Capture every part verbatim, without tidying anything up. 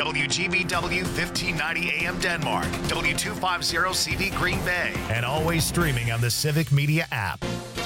W G B W fifteen ninety A M Denmark, W two fifty C V Green Bay, and always streaming on the Civic Media app.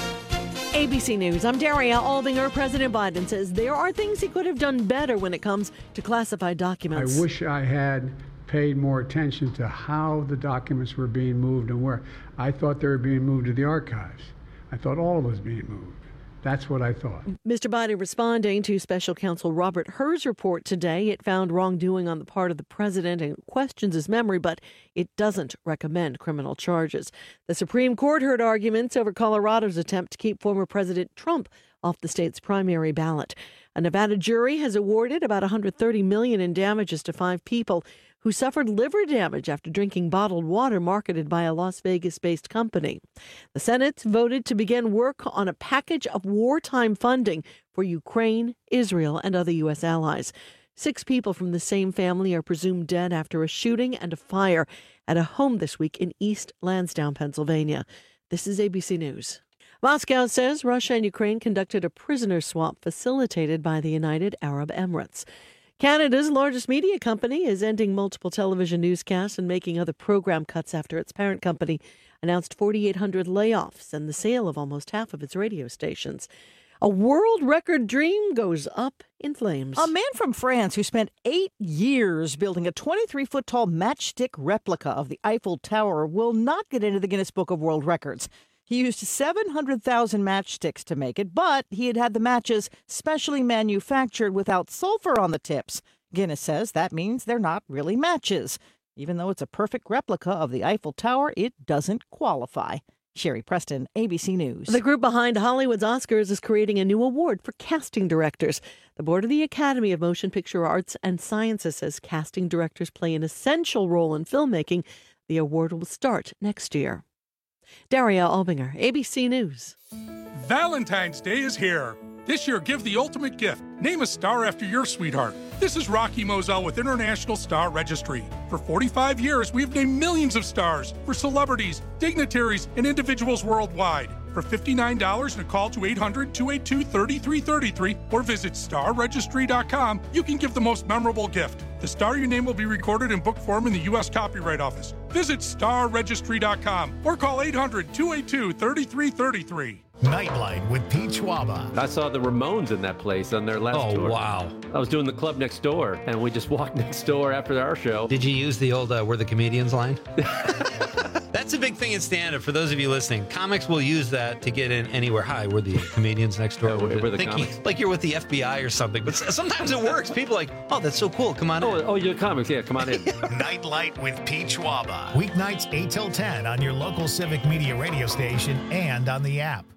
A B C News, I'm Daria Aldinger. President Biden says there are things he could have done better when it comes to classified documents. I wish I had paid more attention to how the documents were being moved and where. I thought they were being moved to the archives. I thought all of it was being moved. That's what I thought. Mister Biden responding to Special Counsel Robert Hur's report today. It found wrongdoing on the part of the president and questions his memory, but it doesn't recommend criminal charges. The Supreme Court heard arguments over Colorado's attempt to keep former President Trump off the state's primary ballot. A Nevada jury has awarded about one hundred thirty million dollars in damages to five people who suffered liver damage after drinking bottled water marketed by a Las Vegas-based company. The Senate voted to begin work on a package of wartime funding for Ukraine, Israel, and other U S allies. Six people from the same family are presumed dead after a shooting and a fire at a home this week in East Lansdowne, Pennsylvania. This is A B C News. Moscow says Russia and Ukraine conducted a prisoner swap facilitated by the United Arab Emirates. Canada's largest media company is ending multiple television newscasts and making other program cuts after its parent company announced forty-eight hundred layoffs and the sale of almost half of its radio stations. A world record dream goes up in flames. A man from France who spent eight years building a twenty-three foot tall matchstick replica of the Eiffel Tower will not get into the Guinness Book of World Records. He used seven hundred thousand matchsticks to make it, but he had had the matches specially manufactured without sulfur on the tips. Guinness says that means they're not really matches. Even though it's a perfect replica of the Eiffel Tower, it doesn't qualify. Sherry Preston, A B C News. The group behind Hollywood's Oscars is creating a new award for casting directors. The board of the Academy of Motion Picture Arts and Sciences says casting directors play an essential role in filmmaking. The award will start next year. Daria Albinger, A B C News. Valentine's Day is here. This year, give the ultimate gift. Name a star after your sweetheart. This is Rocky Moselle with International Star Registry. For forty-five years, we've named millions of stars for celebrities, dignitaries, and individuals worldwide. For fifty-nine dollars and a call to eight hundred, two eight two, three three three three or visit star registry dot com, you can give the most memorable gift. The star you name will be recorded in book form in the U S Copyright Office. Visit star registry dot com or call eight hundred, two eight two, three three three three. Nightlight with Pete Schwaba. I saw the Ramones in that place on their last oh, tour. Oh, wow. I was doing the club next door, and we just walked next door after our show. Did you use the old uh, We're the Comedians line? That's a big thing in stand-up. For those of you listening, comics will use that to get in anywhere. Hi, we're the comedians next door. Yeah, we're, we're the Thinking, comics. like you're with the F B I or something. But sometimes it works. People are like, oh, that's so cool. Come on oh, in. Oh, you're comics. Yeah, come on in. Nightlight with Pete Schwaba. Weeknights eight till ten on your local Civic Media radio station and on the app.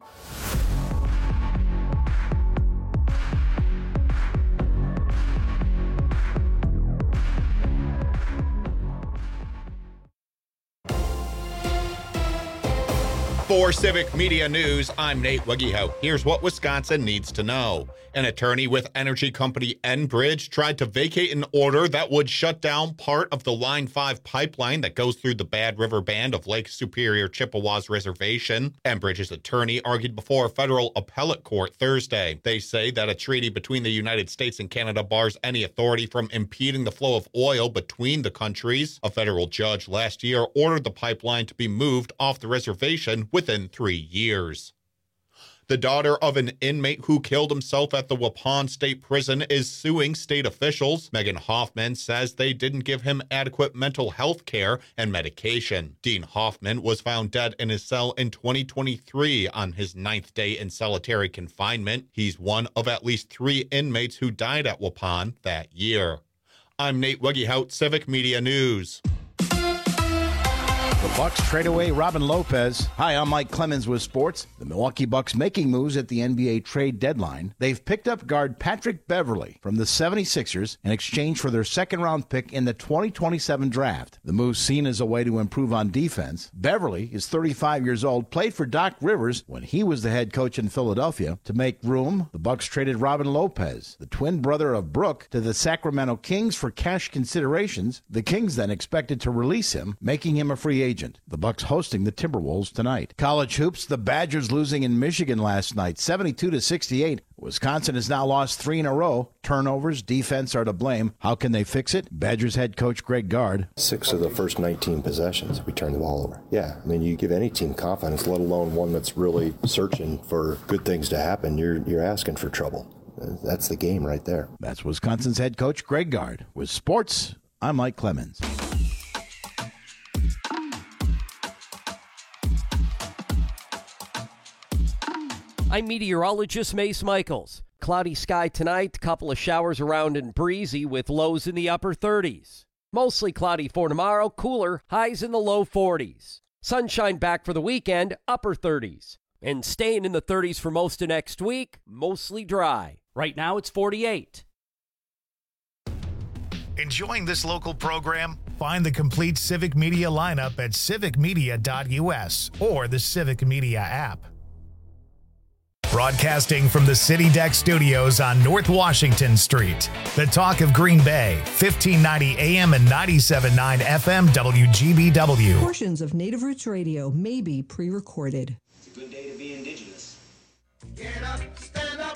For Civic Media News, I'm Nate Wegehout. Here's what Wisconsin needs to know. An attorney with energy company Enbridge tried to vacate an order that would shut down part of the Line five pipeline that goes through the Bad River Band of Lake Superior Chippewas Reservation. Enbridge's attorney argued before a federal appellate court Thursday. They say that a treaty between the United States and Canada bars any authority from impeding the flow of oil between the countries. A federal judge last year ordered the pipeline to be moved off the reservation within three years. The daughter of an inmate who killed himself at the Waupun State Prison is suing state officials. Megan Hoffman says they didn't give him adequate mental health care and medication. Dean Hoffman was found dead in his cell in twenty twenty-three on his ninth day in solitary confinement. He's one of at least three inmates who died at Waupun that year. I'm Nate Wegehout, Civic Media News. The Bucks trade away Robin Lopez. Hi, I'm Mike Clemens with sports. The Milwaukee Bucks making moves at the N B A trade deadline. They've picked up guard Patrick Beverley from the seventy-sixers in exchange for their second-round pick in the twenty twenty-seven draft. The move seen as a way to improve on defense. Beverley is thirty-five years old, played for Doc Rivers when he was the head coach in Philadelphia. To make room, the Bucks traded Robin Lopez, the twin brother of Brooke, to the Sacramento Kings for cash considerations. The Kings then expected to release him, making him a free agent agent. The Bucks hosting the Timberwolves tonight. College hoops, the Badgers losing in Michigan last night, seventy-two to sixty-eight. Wisconsin has now lost three in a row. Turnovers, defense are to blame. How can they fix it? Badgers head coach Greg Gard. Six of the first nineteen possessions, we turned the ball over. Yeah, I mean, you give any team confidence, let alone one that's really searching for good things to happen, you're you're asking for trouble. That's the game right there. That's Wisconsin's head coach Greg Gard. With sports, I'm Mike Clemens. I'm meteorologist Mace Michaels. Cloudy sky tonight, couple of showers around and breezy with lows in the upper thirties. Mostly cloudy for tomorrow, cooler, highs in the low forties. Sunshine back for the weekend, upper thirties. And staying in the thirties for most of next week, mostly dry. Right now it's forty-eight. Enjoying this local program? Find the complete Civic Media lineup at civic media dot u s or the Civic Media app. Broadcasting from the City Deck Studios on North Washington Street. The talk of Green Bay, fifteen ninety A M and ninety-seven point nine F M W G B W. Portions of Native Roots Radio may be pre-recorded. It's a good day to be indigenous. Get up, stand up.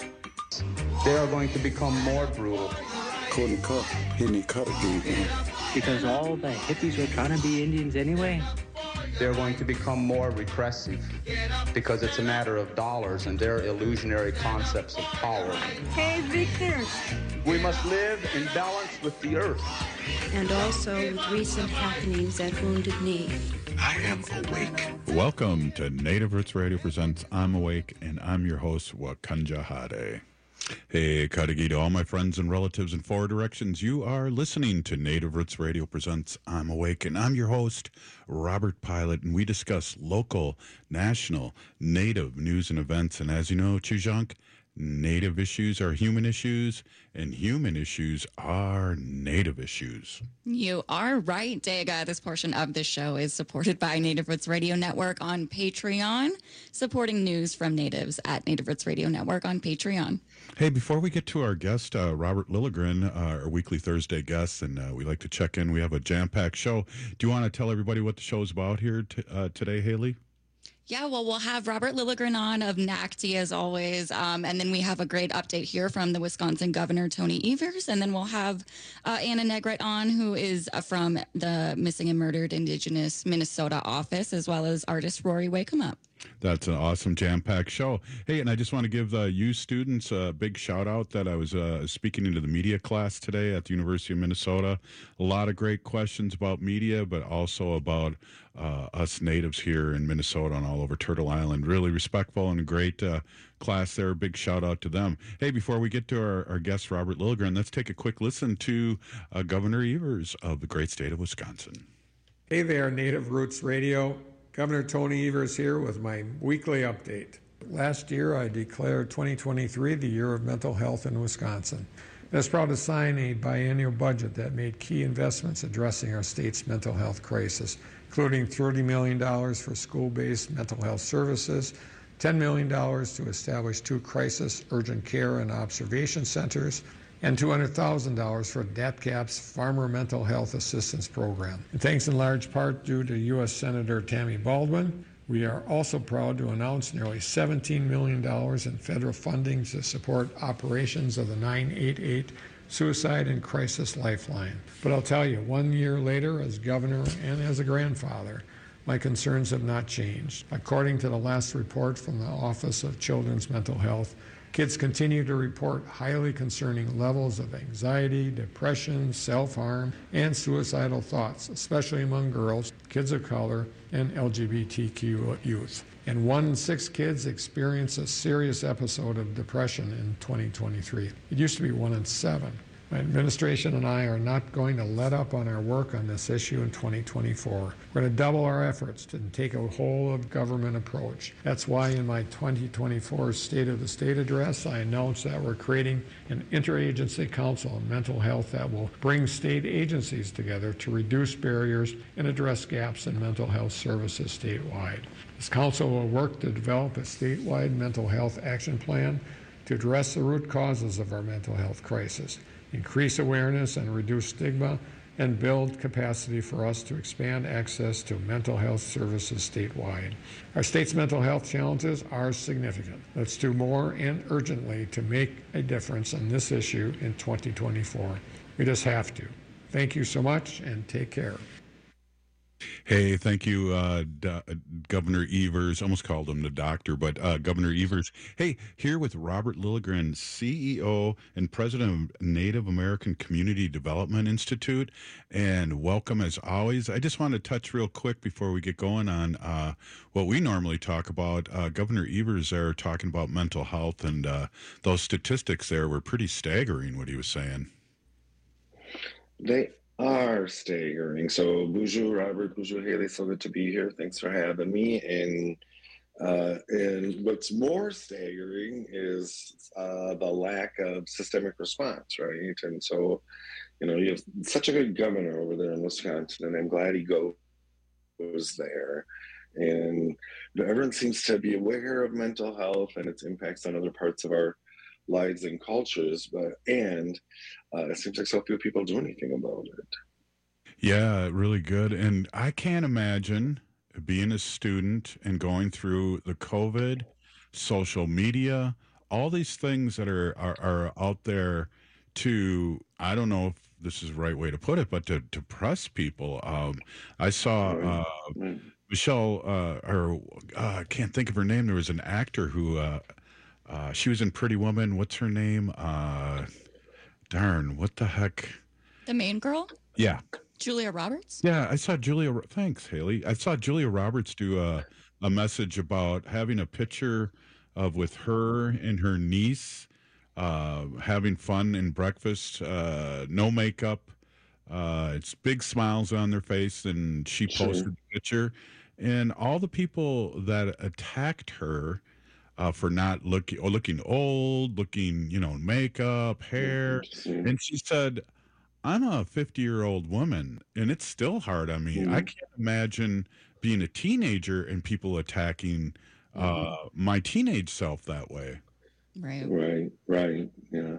They are going to become more brutal. Couldn't cut, hitting cut again. Because all the hippies were trying to be Indians anyway. They're going to become more repressive because it's a matter of dollars and their illusionary concepts of power. Hey, Victor. We must live in balance with the earth. And also with recent happenings at Wounded Knee. I am awake. Welcome to Native Roots Radio Presents I'm Awake, and I'm your host, Wakanja Hade. Hey, Kadagi to all my friends and relatives in four directions. You are listening to Native Roots Radio Presents I'm Awake, and I'm your host, Robert Pilot, and we discuss local, national, Native news and events. And as you know, Chujunk, Native issues are human issues, and human issues are Native issues. You are right, Dega. This portion of the show is supported by Native Roots Radio Network on Patreon, supporting news from natives at Native Roots Radio Network on Patreon. Hey, before we get to our guest, uh, Robert Lilligren, uh, our weekly Thursday guest, and uh, we like to check in. We have a jam-packed show. Do you want to tell everybody what the show's about here t- uh, today, Haley? Yeah, well, we'll have Robert Lilligren on of N A C T as always, um, and then we have a great update here from the Wisconsin Governor Tony Evers, and then we'll have uh, Anna Negrete on, who is uh, from the Missing and Murdered Indigenous Minnesota office, as well as artist Rory Wake-em-up. That's an awesome jam-packed show. Hey, and I just want to give uh, you students a big shout-out that I was uh, speaking into the media class today at the University of Minnesota. A lot of great questions about media, but also about uh, us natives here in Minnesota and all over Turtle Island. Really respectful and a great uh, class there. Big shout-out to them. Hey, before we get to our, our guest, Robert Lilligren, let's take a quick listen to uh, Governor Evers of the great state of Wisconsin. Hey there, Native Roots Radio. Governor Tony Evers here with my weekly update. Last year, I declared twenty twenty-three the year of mental health in Wisconsin. I was proud to sign a biennial budget that made key investments addressing our state's mental health crisis, including thirty million dollars for school-based mental health services, ten million dollars to establish two crisis, urgent care, and observation centers, and two hundred thousand dollars for D A T CAP's Farmer Mental Health Assistance Program. And thanks in large part due to U S Senator Tammy Baldwin, we are also proud to announce nearly seventeen million dollars in federal funding to support operations of the nine eight eight Suicide and Crisis Lifeline. But I'll tell you, one year later, as governor and as a grandfather, my concerns have not changed. According to the last report from the Office of Children's Mental Health, kids continue to report highly concerning levels of anxiety, depression, self-harm, and suicidal thoughts, especially among girls, kids of color, and L G B T Q youth. And one in six kids experience a serious episode of depression in twenty twenty-three. It used to be one in seven. My administration and I are not going to let up on our work on this issue in twenty twenty-four. We're going to double our efforts to take a whole-of-government approach. That's why in my twenty twenty-four State of the State address, I announced that we're creating an interagency council on mental health that will bring state agencies together to reduce barriers and address gaps in mental health services statewide. This council will work to develop a statewide mental health action plan to address the root causes of our mental health crisis, increase awareness and reduce stigma, and build capacity for us to expand access to mental health services statewide. Our state's mental health challenges are significant. Let's do more and urgently to make a difference on this issue in twenty twenty-four. We just have to. Thank you so much, and take care. Hey, thank you, uh, Do- Governor Evers. Almost called him the doctor, but uh, Governor Evers. Hey, here with Robert Lilligren, C E O and President of Native American Community Development Institute. And welcome as always. I just want to touch real quick before we get going on uh, what we normally talk about. Uh, Governor Evers there talking about mental health, and uh, those statistics there were pretty staggering, what he was saying. They are staggering. So, bonjour, Robert. Bonjour, Haley. So good to be here. Thanks for having me. And uh, and what's more staggering is uh, the lack of systemic response, right? And so, you know, you have such a good governor over there in Wisconsin, and I'm glad he go, goes there. And everyone seems to be aware of mental health and its impacts on other parts of our lives and cultures, but and uh, it seems like so few people do anything about it. Yeah, really good. And I can't imagine being a student and going through the COVID, social media, all these things that are are, are out there to, I don't know if this is the right way to put it, but to depress people. Um, I saw uh, Right. Michelle, uh, or uh, I can't think of her name. There was an actor who. Uh, Uh, she was in Pretty Woman. What's her name? Uh, darn, what the heck? The main girl? Yeah. Julia Roberts? Yeah, I saw Julia. Ro- Thanks, Haley. I saw Julia Roberts do a, a message about having a picture of with her and her niece uh, having fun in breakfast, uh, no makeup. Uh, it's big smiles on their face, and she Sure. posted the picture. And all the people that attacked her uh, for not looking or looking old, looking, you know, makeup, hair. And she said, I'm a fifty year old woman and it's still hard on me. I can't imagine being a teenager and people attacking uh, my teenage self that way. Right. Right, right. Yeah.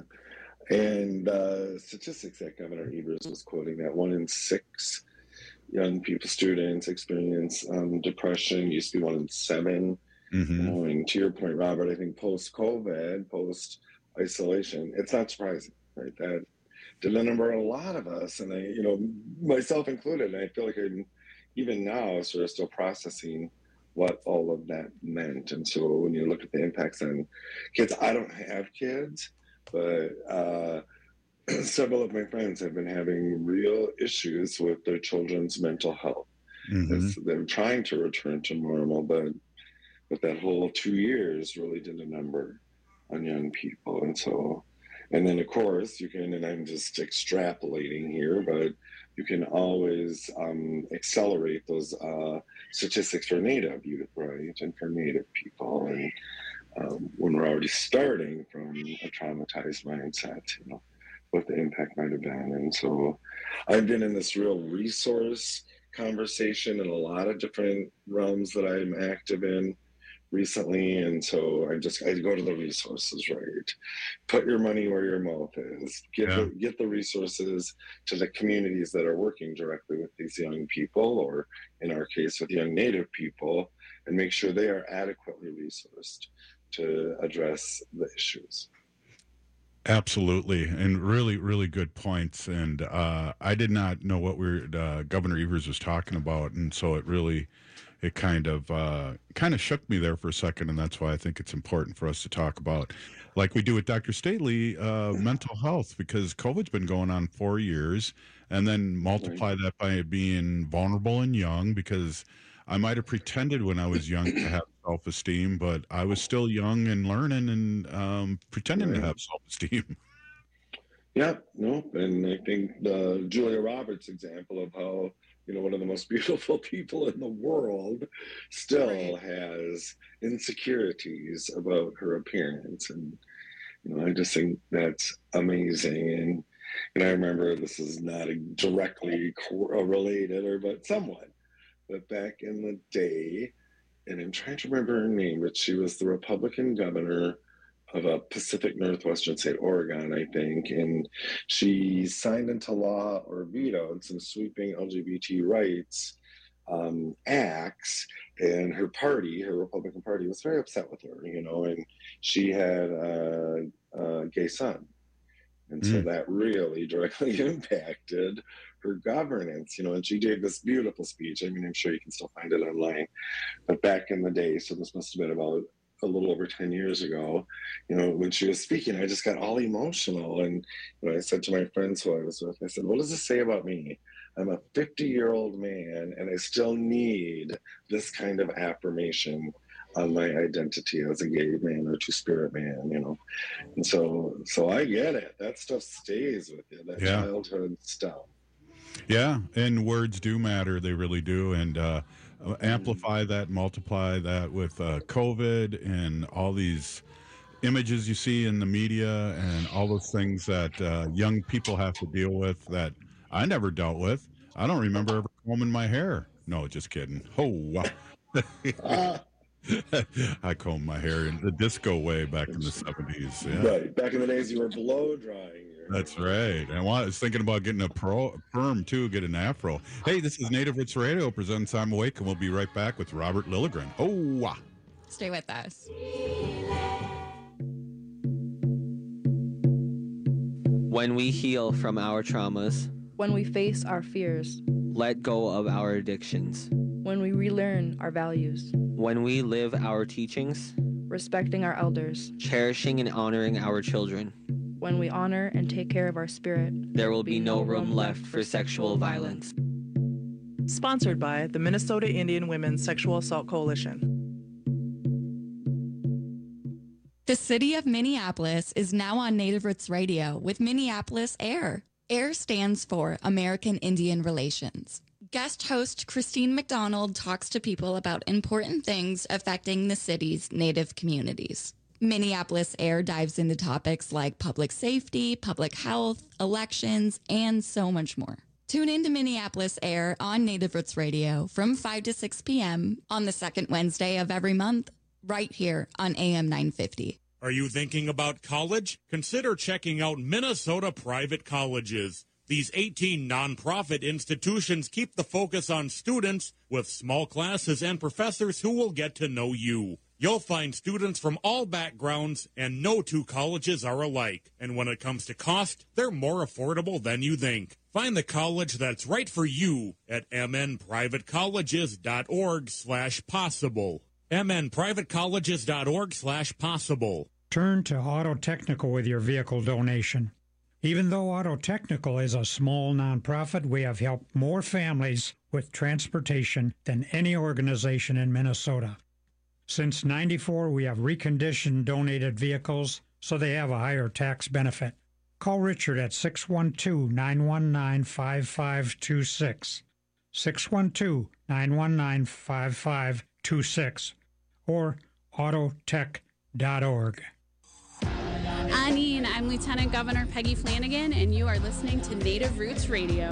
And uh, statistics that Governor Evers was quoting, that one in six young people, students experience um, depression, used to be one in seven. Mm-hmm. You know, and to your point, Robert, I think post-COVID, post-isolation, it's not surprising, right? That did a number on a lot of us, and I, you know, myself included, and I feel like I'm even now sort of still processing what all of that meant. And so when you look at the impacts on kids, I don't have kids, but uh, several of my friends have been having real issues with their children's mental health. Mm-hmm. As they're trying to return to normal, but but that whole two years really did a number on young people. And so, and then of course you can, and I'm just extrapolating here, but you can always um, accelerate those uh, statistics for Native youth, right? And for Native people. And um, when we're already starting from a traumatized mindset, you know, what the impact might have been. And so I've been in this real resource conversation in a lot of different realms that I'm active in recently. And so I just, I go to the resources, right? Put your money where your mouth is. Get, Yeah. the, get the resources to the communities that are working directly with these young people, or in our case, with young Native people, and make sure they are adequately resourced to address the issues. Absolutely, and really, really good points. And uh, I did not know what we were, uh, Governor Evers was talking about, and so it really, it kind of, uh, kind of shook me there for a second, and that's why I think it's important for us to talk about, like we do with Doctor Stately, uh, mental health, because COVID's been going on four years, and then multiply that by it being vulnerable and young, because I might have pretended when I was young to have self-esteem, but I was still young and learning and um, pretending Right. to have self-esteem. Yeah, no, and I think the Julia Roberts example of how, you know, one of the most beautiful people in the world still Right. has insecurities about her appearance. And, you know, I just think that's amazing. And, and I remember, this is not directly co- related, or but somewhat, but back in the day, and I'm trying to remember her name, but she was the Republican governor of a Pacific Northwestern state, Oregon, I think. And she signed into law or vetoed some sweeping L G B T rights um, acts. And her party, her Republican Party, was very upset with her, you know, and she had a, a gay son. And mm. so that really directly impacted her governance, you know, and she gave this beautiful speech. I mean, I'm sure you can still find it online. But back in the day, so this must have been about a little over ten years ago, you know, when she was speaking, I just got all emotional. And you know, I said to my friends who I was with, I said, what does this say about me? I'm a fifty-year-old man, and I still need this kind of affirmation on my identity as a gay man or two-spirit man, you know. And so, so I get it. That stuff stays with you, that yeah. childhood stuff. Yeah, and words do matter. They really do. And uh, amplify that, multiply that with uh, COVID and all these images you see in the media and all those things that uh, young people have to deal with that I never dealt with. I don't remember ever combing my hair. No, just kidding. Oh, wow. uh, I combed my hair in the disco way back in the seventies. Yeah. Right. Back in the days you were blow drying. That's right. And I was thinking about getting a pro, perm, too, get an afro. Hey, this is Native Roots Radio, presents I'm Awake, and we'll be right back with Robert Lilligren. Oh, wow. Stay with us. When we heal from our traumas, when we face our fears, let go of our addictions, when we relearn our values, when we live our teachings, respecting our elders, cherishing and honoring our children, when we honor and take care of our spirit, there will be no room left for sexual violence. Sponsored by the Minnesota Indian Women's Sexual Assault Coalition. The city of Minneapolis is now on Native Roots Radio with Minneapolis AIR. AIR stands for American Indian Relations. Guest host Christine McDonald talks to people about important things affecting the city's Native communities. Minneapolis AIR dives into topics like public safety, public health, elections, and so much more. Tune in to Minneapolis AIR on Native Roots Radio from five to six p.m. on the second Wednesday of every month, right here on A M nine fifty. Are you thinking about college? Consider checking out Minnesota Private Colleges. These eighteen nonprofit institutions keep the focus on students with small classes and professors who will get to know you. You'll find students from all backgrounds, and no two colleges are alike. And when it comes to cost, they're more affordable than you think. Find the college that's right for you at mnprivatecolleges.org slash possible. mnprivatecolleges.org slash possible. Turn to Auto Technical with your vehicle donation. Even though Auto Technical is a small nonprofit, we have helped more families with transportation than any organization in Minnesota. Since ninety-four, we have reconditioned donated vehicles so they have a higher tax benefit. Call Richard at six one two, nine one nine, five five two six, six one two, nine one nine, five five two six, or autotech dot org. Anine, I'm Lieutenant Governor Peggy Flanagan, and you are listening to Native Roots Radio.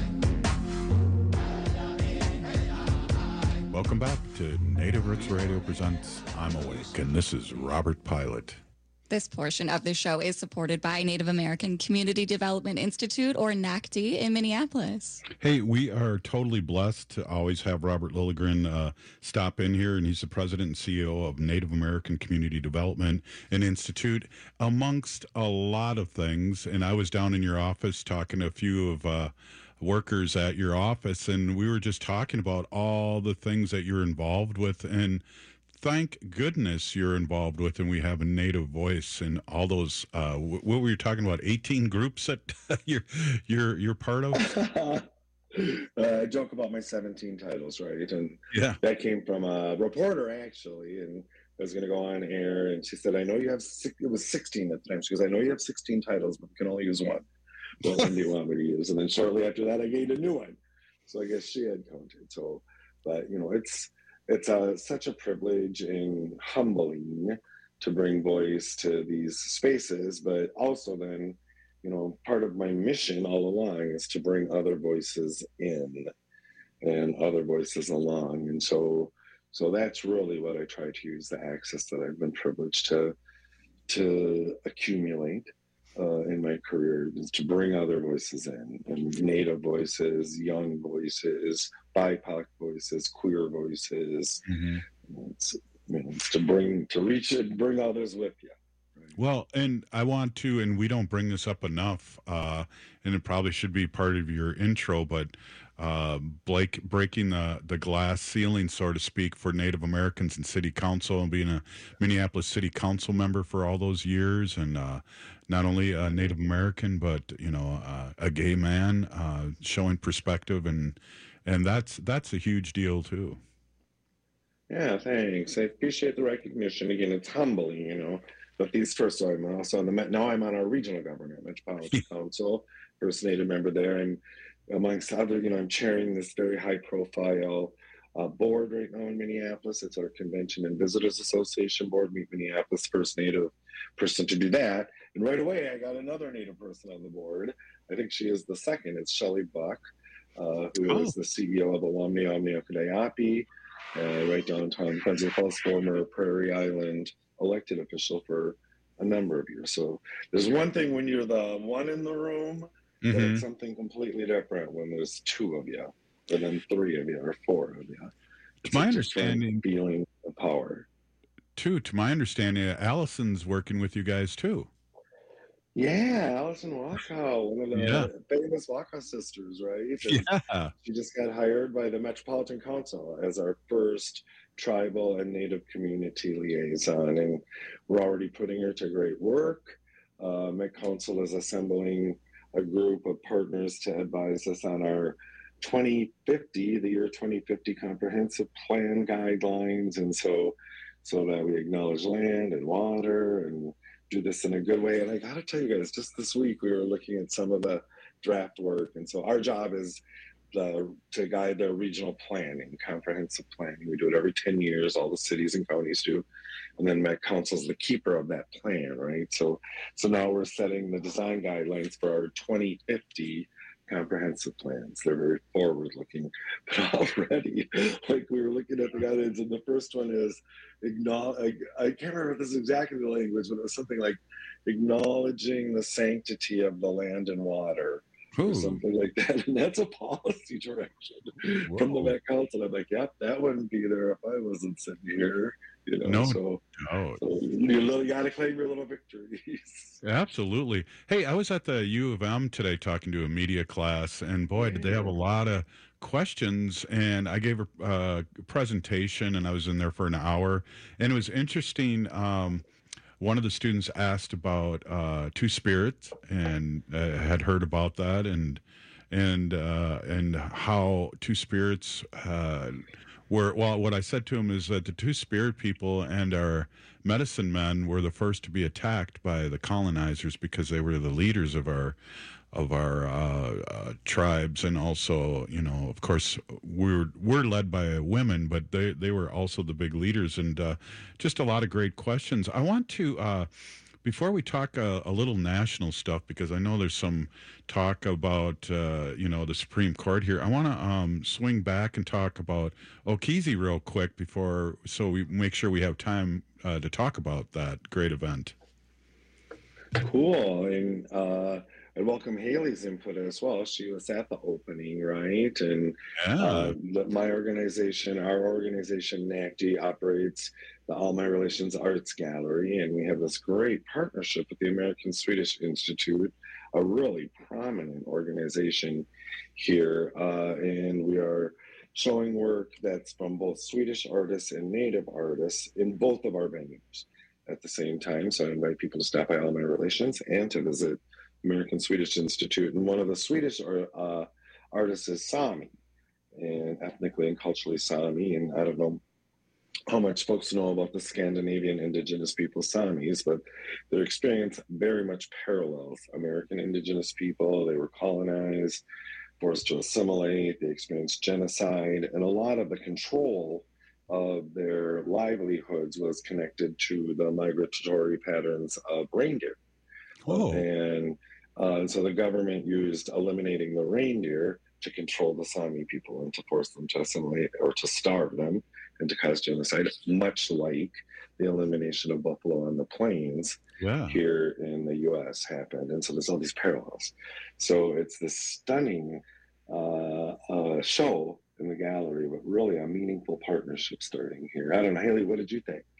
Welcome back to Native Roots Radio presents I'm Awake, and this is Robert Pilot. This portion of the show is supported by Native American Community Development Institute, or N A C D, in Minneapolis. Hey, we are totally blessed to always have Robert Lilligren uh, stop in here, and he's the president and C E O of Native American Community Development and Institute, amongst a lot of things. And I was down in your office talking to a few of uh, workers at your office, and we were just talking about all the things that you're involved with, and thank goodness you're involved with, and we have a Native voice and all those. Uh, what were you talking about? eighteen groups that you're you're you're part of. uh, I joke about my seventeen titles, right? And yeah, that came from a reporter actually, and I was going to go on air, and she said, "I know you have six, it was sixteen at the time." She goes, "I know you have sixteen titles, but you can only use one. What one do you want me to use?" And then shortly after that, I gained a new one. So I guess she had counted. So, but you know, it's. It's a, such a privilege and humbling to bring voice to these spaces, but also then, you know, part of my mission all along is to bring other voices in and other voices along. And so, so that's really what I try to use, the access that I've been privileged to, to accumulate uh, in my career is to bring other voices in, and Native voices, young voices, B I P O C voices, queer voices. Mm-hmm. It's, you know, it's to bring, to reach it, bring others with you. Well, and I want to, and we don't bring this up enough, uh, and it probably should be part of your intro, but uh, Blake breaking the, the glass ceiling, so to speak, for Native Americans in city council, and being a Minneapolis city council member for all those years, and uh, not only a Native American, but, you know, uh, a gay man, uh, showing perspective, and and that's that's a huge deal too. Yeah, thanks. I appreciate the recognition. Again, it's humbling, you know. But these first, so I'm also on the Met. Now I'm on our regional government, Metropolitan Council, first Native member there. I'm amongst other, you know, I'm chairing this very high-profile uh, board right now in Minneapolis. It's our Convention and Visitors Association board. Meet Minneapolis, first Native person to do that. And right away, I got another Native person on the board. I think she is the second. It's Shelley Buck, uh, who oh. is the C E O of Alumni Omni Okadeyapi, uh, right downtown Prince Falls, former Prairie Island elected official for a number of years. So there's one thing when you're the one in the room, mm-hmm. but it's something completely different when there's two of you, and then three of you, or four of you. It's to my understanding, feeling of power. Too, to my understanding, Allison's working with you guys too. Yeah, Allison Wachau, one of the yeah. famous Wachau sisters, right? And yeah. She just got hired by the Metropolitan Council as our first tribal and Native community liaison, and we're already putting her to great work. Uh, Met Council is assembling a group of partners to advise us on our twenty fifty, the year twenty fifty comprehensive plan guidelines, and so so that we acknowledge land and water and do this in a good way. And I gotta tell you guys, just this week we were looking at some of the draft work, and so our job is The, to guide the regional planning, comprehensive planning. We do it every ten years, all the cities and counties do. And then Met Council is the keeper of that plan, right? So so now we're setting the design guidelines for our twenty fifty comprehensive plans. They're very forward looking, but already, like we were looking at the guidelines, and the first one is, acknowledge, I, I can't remember if this is exactly the language, but it was something like acknowledging the sanctity of the land and water. Or something like that, and that's a policy direction Whoa. From the Met Council. I'm like, yep, that wouldn't be there if I wasn't sitting here. You know, no, so, no. so you, little, you got to claim your little victories. Absolutely. Hey, I was at the U of M today talking to a media class, and boy, did they have a lot of questions. And I gave a uh, presentation, and I was in there for an hour, and it was interesting. Um, One of the students asked about uh, Two Spirits, and uh, had heard about that, and and uh, and how Two Spirits uh, were. Well, what I said to him is that the Two Spirit people and our medicine men were the first to be attacked by the colonizers because they were the leaders of our of our uh, uh, tribes, and also, you know, of course, we're we're led by women, but they they were also the big leaders, and uh, just a lot of great questions. I want to, uh, before we talk a, a little national stuff, because I know there's some talk about uh, you know, the Supreme Court here. I want to um, swing back and talk about Okeechobee real quick before, so we make sure we have time uh, to talk about that great event. Cool, and. Uh... I welcome Haley's input as well. She was at the opening, right? And yeah. uh, the, my organization, our organization, N A C D, operates the All My Relations Arts Gallery, and we have this great partnership with the American Swedish Institute, a really prominent organization here, uh, and we are showing work that's from both Swedish artists and Native artists in both of our venues at the same time. So I invite people to stop by All My Relations and to visit American Swedish Institute. And one of the Swedish uh, artists is Sami, and ethnically and culturally Sami. And I don't know how much folks know about the Scandinavian indigenous people Samis, but their experience very much parallels American indigenous people. They were colonized, forced to assimilate, they experienced genocide, and a lot of the control of their livelihoods was connected to the migratory patterns of reindeer. Oh. And uh, so the government used eliminating the reindeer to control the Sami people and to force them to assimilate or to starve them and to cause genocide, much like the elimination of buffalo on the plains yeah. here in the U S happened. And so there's all these parallels. So it's this stunning uh, uh, show in the gallery, but really a meaningful partnership starting here. I don't know, Haley, what did you think?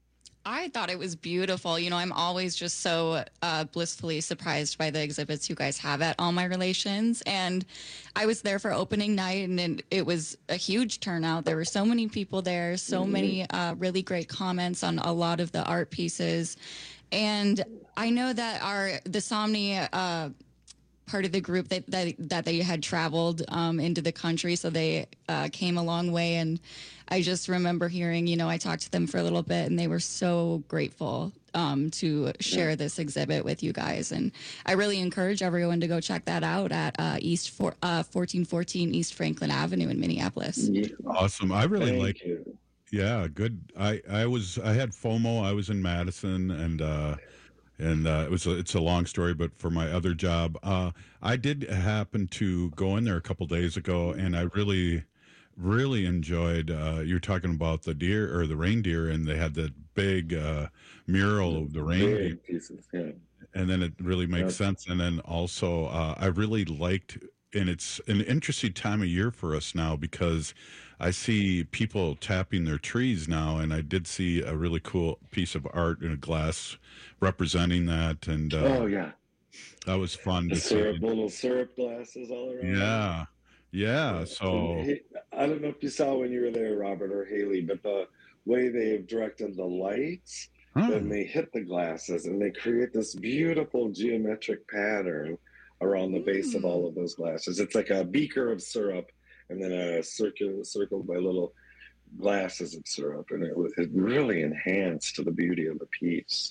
I thought it was beautiful. You know, I'm always just so uh, blissfully surprised by the exhibits you guys have at All My Relations. And I was there for opening night, and it, it was a huge turnout. There were so many people there, so mm-hmm. many uh, really great comments on a lot of the art pieces. And I know that our the Somni uh, part of the group that that, that they had traveled um, into the country, so they uh, came a long way. And I just remember hearing, you know, I talked to them for a little bit, and they were so grateful um, to share yeah. this exhibit with you guys. And I really encourage everyone to go check that out at uh, East for, uh, fourteen fourteen East Franklin Avenue in Minneapolis. Awesome. I really Thank like you. Yeah, good. I, I was I had FOMO. I was in Madison, and uh, and uh, it was a, it's a long story, but for my other job, uh, I did happen to go in there a couple days ago, and I really, really enjoyed. Uh, you're talking about the deer or the reindeer, and they had that big uh, mural of the reindeer pieces, yeah. And then it really makes Yeah. sense. And then also, uh, I really liked, and it's an interesting time of year for us now because I see people tapping their trees now, and I did see a really cool piece of art in a glass representing that. And uh, oh yeah, that was fun the to syrup, see. little syrup glasses all around. Yeah, yeah. So And he- I don't know if you saw when you were there, Robert or Haley, but the way they have directed the lights Huh. when they hit the glasses, and they create this beautiful geometric pattern around the base of all of those glasses. It's like a beaker of syrup, and then a circle circled by little glasses of syrup, and it, was- it really enhanced the beauty of the piece.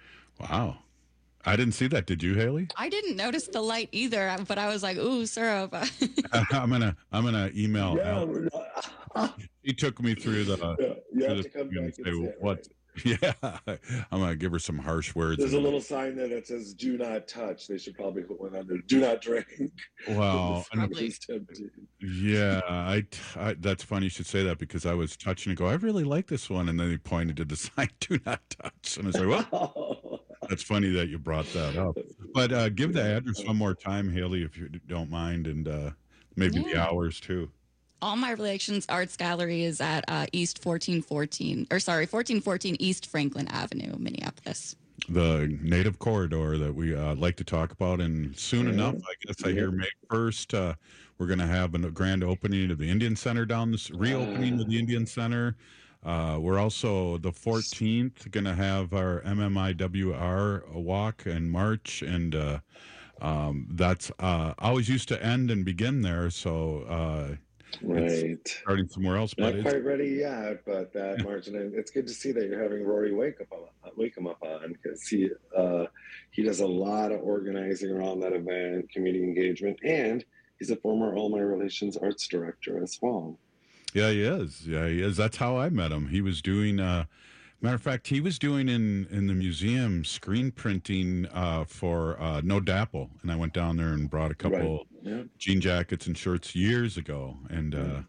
wow, I didn't see that. Did you, Haley? I didn't notice the light either, but I was like, ooh, syrup. I'm gonna I'm gonna email. Yeah, Al. He took me through the. Yeah, you through have the to come thing and back and say, say it, what? Yeah, I'm gonna give her some harsh words. There's a little sign there that says "Do not touch." They should probably put one under "Do not drink." Wow. The food is tempting. Yeah, I, I. That's funny you should say that because I was touching and go, I really like this one, and then he pointed to the sign, "Do not touch," and I was like, "What?" That's funny that you brought that up. But uh, give the address one more time, Haley, if you don't mind, and uh, maybe the Yeah. hours too. All My Relations Arts Gallery is at uh, East fourteen fourteen, or sorry, fourteen fourteen East Franklin Avenue, Minneapolis. The native corridor that we uh, like to talk about, and soon Yeah. enough, I guess I hear May first, uh, we're going to have a grand opening of the Indian Center down this reopening of the Indian Center. Uh, we're also the fourteenth going to have our M M I W R walk and march, and uh, um, that's uh, always used to end and begin there. So uh, Right. it's starting somewhere else, but Not it's, quite ready yet, but that margin, and it's good to see that you're having Rory wake up on, wake him up on, because he uh, he does a lot of organizing around that event, community engagement, and he's a former All My Relations arts director as well. yeah, he is. Yeah, he is. That's how I met him. He was doing. Uh, matter of fact, he was doing in in the museum screen printing uh, for uh, No Dapple, and I went down there and brought a couple Yeah. jean jackets and shirts years ago, and uh,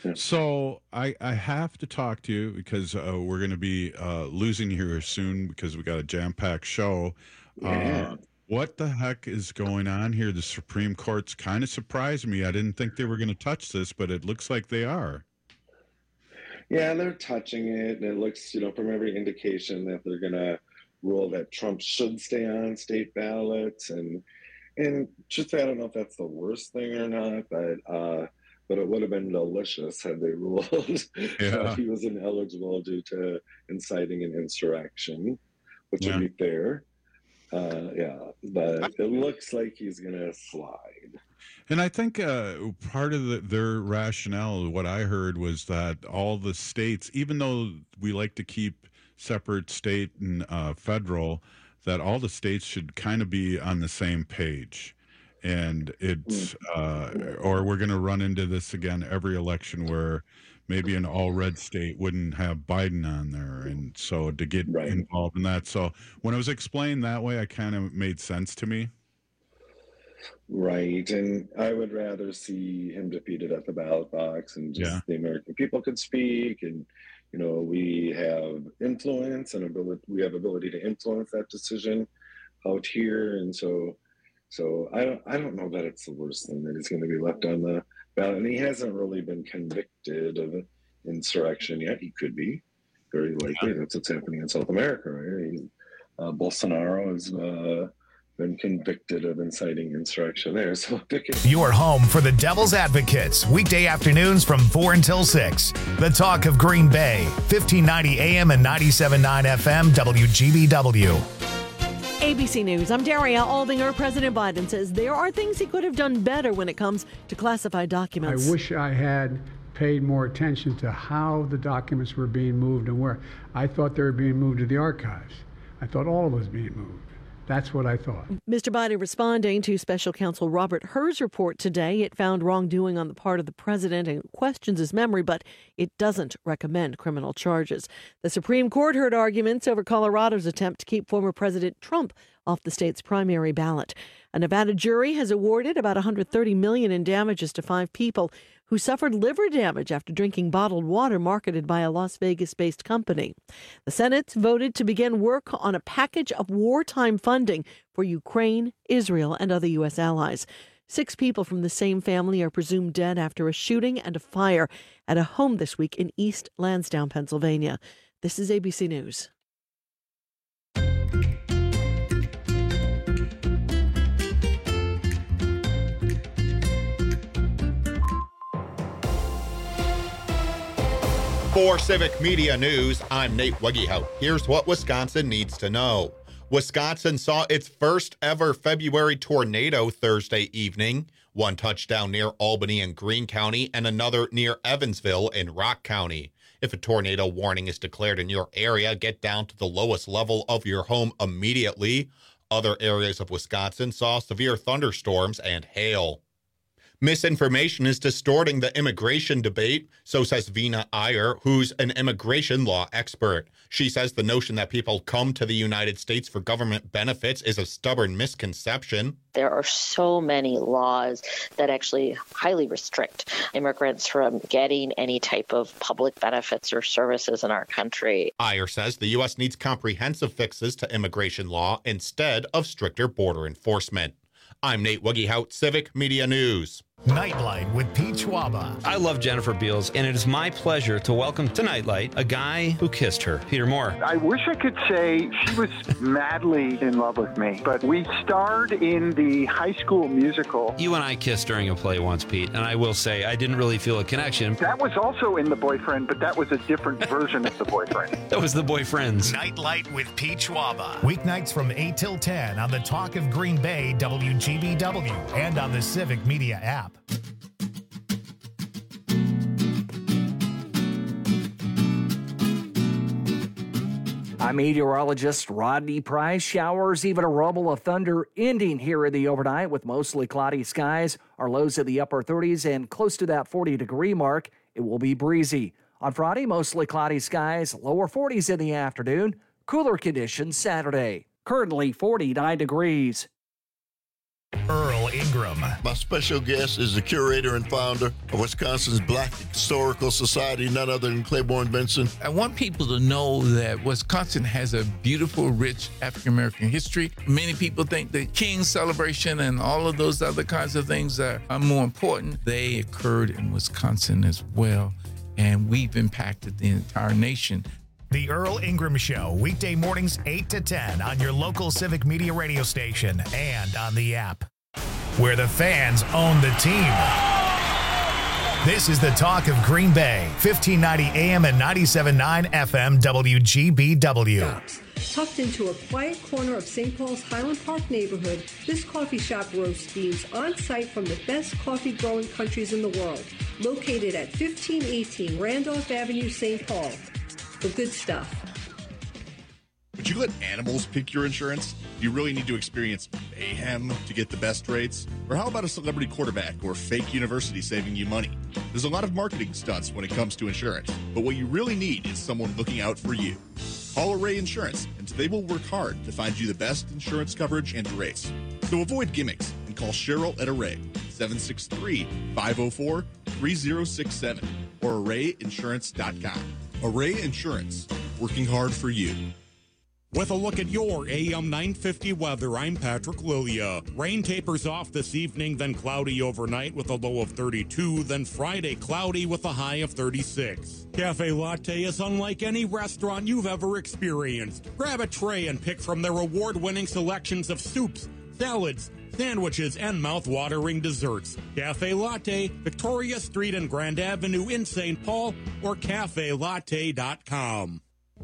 so I I have to talk to you because uh, we're going to be uh, losing you here soon because we got a jam packed show. Yeah. Uh, what the heck is going on here? The Supreme Court's kind of surprised me. I didn't think they were going to touch this, but it looks like they are. Yeah, they're touching it, and it looks, you know, from every indication that they're going to rule that Trump should stay on state ballots. And and truthfully, I don't know if that's the worst thing or not, but uh, but it would have been delicious had they ruled Yeah. that he was ineligible due to inciting an insurrection, which Yeah. would be fair. Uh, yeah, but it looks like he's going to slide. And I think uh, part of the, their rationale, what I heard, was that all the states, even though we like to keep separate state and uh, federal, that all the states should kind of be on the same page. And it's, uh, or we're going to run into this again every election where maybe an all red state wouldn't have Biden on there. And so to get involved in that. So when it was explained that way, I kind of made sense to me. Right, and I would rather see him defeated at the ballot box, and just Yeah. the American people could speak, and you know, we have influence and ability, we have ability to influence that decision out here. And so, so I don't, I don't know that it's the worst thing that he's going to be left on the ballot. And he hasn't really been convicted of insurrection yet. He could be, very likely. That's what's happening in South America, right? He, uh, Bolsonaro has uh, been convicted of inciting insurrection there. So your home for the Devil's Advocates, weekday afternoons from four until six. The Talk of Green Bay, fifteen ninety A M and ninety-seven point nine F M, W G B W. A B C News, I'm Daria Aldinger. President Biden says there are things he could have done better when it comes to classified documents. I wish I had paid more attention to how the documents were being moved and where. I thought they were being moved to the archives. I thought all of it was being moved. That's what I thought. Mister Biden responding to Special Counsel Robert Hur's report today. It found wrongdoing on the part of the president and questions his memory, but it doesn't recommend criminal charges. The Supreme Court heard arguments over Colorado's attempt to keep former President Trump off the state's primary ballot. A Nevada jury has awarded about one hundred thirty million dollars in damages to five people who suffered liver damage after drinking bottled water marketed by a Las Vegas-based company. The Senate voted to begin work on a package of wartime funding for Ukraine, Israel, and other U S allies. Six people from the same family are presumed dead after a shooting and a fire at a home this week in East Lansdowne, Pennsylvania. This is A B C News. For Civic Media News, I'm Nate Weggehout. Here's what Wisconsin needs to know. Wisconsin saw its first ever February tornado Thursday evening. One touchdown near Albany and Greene County and another near Evansville in Rock County. If a tornado warning is declared in your area, get down to the lowest level of your home immediately. Other areas of Wisconsin saw severe thunderstorms and hail. Misinformation is distorting the immigration debate, so says Vina Iyer, who's an immigration law expert. She says the notion that people come to the United States for government benefits is a stubborn misconception. There are so many laws that actually highly restrict immigrants from getting any type of public benefits or services in our country. Iyer says the U S needs comprehensive fixes to immigration law instead of stricter border enforcement. I'm Nate Weggehout, Civic Media News. Nightlight with Pete Schwaba. I love Jennifer Beals, and it is my pleasure to welcome to Nightlight a guy who kissed her, Peter Moore. I wish I could say she was madly in love with me, but we starred in the High School Musical. You and I kissed during a play once, Pete, and I will say I didn't really feel a connection. That was also in The Boyfriend, but that was a different version of The Boyfriend. That was The Boyfriends. Nightlight with Pete Schwaba. Weeknights from eight till ten on the Talk of Green Bay, W G B W, and on the Civic Media app. I'm meteorologist Rodney Price. Showers, even a rumble of thunder ending here in the overnight with mostly cloudy skies. Our lows in the upper thirties and close to that forty degree mark. It will be breezy. On Friday, mostly cloudy skies, lower forties in the afternoon. Cooler conditions Saturday. Currently forty-nine degrees. Earl Ingram. My special guest is the curator and founder of Wisconsin's Black Historical Society, none other than Claiborne Benson. I want people to know that Wisconsin has a beautiful, rich African-American history. Many people think the King's celebration and all of those other kinds of things are, are more important. They occurred in Wisconsin as well, and we've impacted the entire nation. The Earl Ingram Show, weekday mornings eight to ten on your local Civic Media radio station and on the app, where the fans own the team. This is the Talk of Green Bay, fifteen ninety A M and ninety-seven point nine F M W G B W. Tucked into a quiet corner of Saint Paul's Highland Park neighborhood, this coffee shop roasts beans on site from the best coffee growing countries in the world. Located at fifteen eighteen Randolph Avenue, Saint Paul. The good stuff. Would you let animals pick your insurance? Do you really need to experience mayhem to get the best rates? Or how about a celebrity quarterback or fake university saving you money? There's a lot of marketing stunts when it comes to insurance, but what you really need is someone looking out for you. Call Array Insurance, and they will work hard to find you the best insurance coverage and rates. So avoid gimmicks and call Cheryl at Array, seven six three, five oh four, three oh six seven or array insurance dot com. Array Insurance, working hard for you. With a look at your A M nine fifty weather, I'm Patrick Lilia. Rain tapers off this evening, then cloudy overnight with a low of thirty-two, then Friday cloudy with a high of thirty-six. Cafe Latte is unlike any restaurant you've ever experienced. Grab a tray and pick from their award-winning selections of soups, salads, sandwiches, and mouth-watering desserts. Cafe Latte, Victoria Street and Grand Avenue in Saint Paul, or cafe latte dot com.